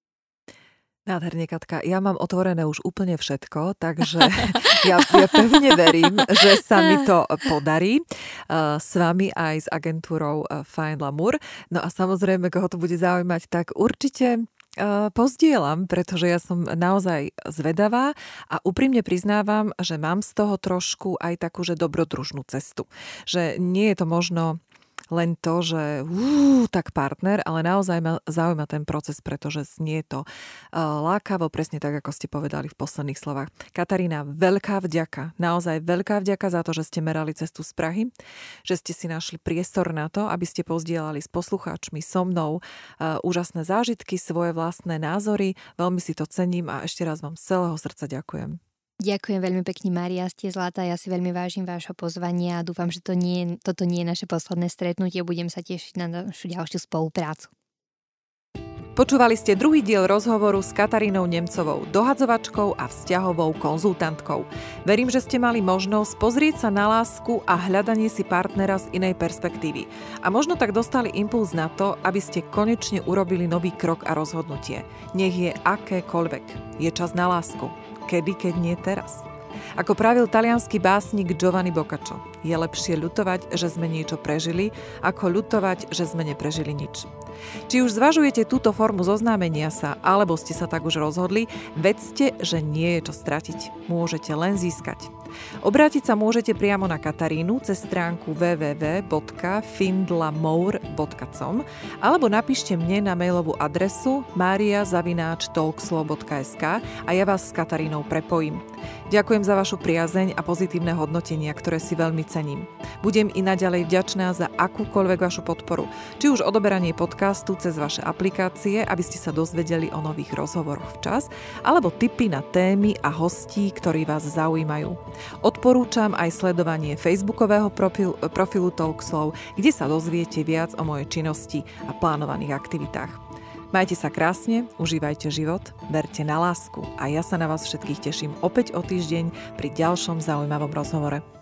Nádherne, Katka. Ja mám otvorené už úplne všetko, takže ja, ja pevne verím, že sa mi to podarí uh, s vami aj s agentúrou uh, Find L'amour. No a samozrejme, koho to bude zaujímať, tak určite uh, pozdielam, pretože ja som naozaj zvedavá a úprimne priznávam, že mám z toho trošku aj takú, že dobrodružnú cestu. Že nie je to možno len to, že ú, tak partner, ale naozaj ma zaujíma ten proces, pretože znie to uh, lákavo, presne tak, ako ste povedali v posledných slovách. Katarína, veľká vďaka, naozaj veľká vďaka za to, že ste merali cestu z Prahy, že ste si našli priestor na to, aby ste pozdielali s poslucháčmi, so mnou uh, úžasné zážitky, svoje vlastné názory. Veľmi si to cením a ešte raz vám z celého srdca ďakujem. Ďakujem veľmi pekne, Mária, ste zlatá. Ja si veľmi vážim vášho pozvania a dúfam, že to nie, toto nie je naše posledné stretnutie. Budem sa tešiť na našu ďalšiu spoluprácu. Počúvali ste druhý diel rozhovoru s Katarínou Nemcovou, dohadzovačkou a vzťahovou konzultantkou. Verím, že ste mali možnosť pozrieť sa na lásku a hľadanie si partnera z inej perspektívy. A možno tak dostali impuls na to, aby ste konečne urobili nový krok a rozhodnutie. Nech je akékoľvek. Je čas na lásku. Kedy, keď nie teraz. Ako pravil taliansky básnik Giovanni Boccaccio, je lepšie ľutovať, že sme niečo prežili, ako ľutovať, že sme neprežili nič. Či už zvažujete túto formu zoznámenia sa, alebo ste sa tak už rozhodli, vedzte, že nie je čo stratiť. Môžete len získať. Obrátiť sa môžete priamo na Katarínu cez stránku w w w bodka findlamour bodka com alebo napíšte mne na mailovú adresu maria zavináč talkslow bodka es ká a ja vás s Katarínou prepojím. Ďakujem za vašu priazeň a pozitívne hodnotenia, ktoré si veľmi cením. Budem i naďalej vďačná za akúkoľvek vašu podporu, či už odoberanie podcastu cez vaše aplikácie, aby ste sa dozvedeli o nových rozhovoroch včas, alebo tipy na témy a hostí, ktorí vás zaujímajú. Odporúčam aj sledovanie facebookového profil, profilu Talkslow, kde sa dozviete viac o mojej činnosti a plánovaných aktivitách. Majte sa krásne, užívajte život, verte na lásku a ja sa na vás všetkých teším opäť o týždeň pri ďalšom zaujímavom rozhovore.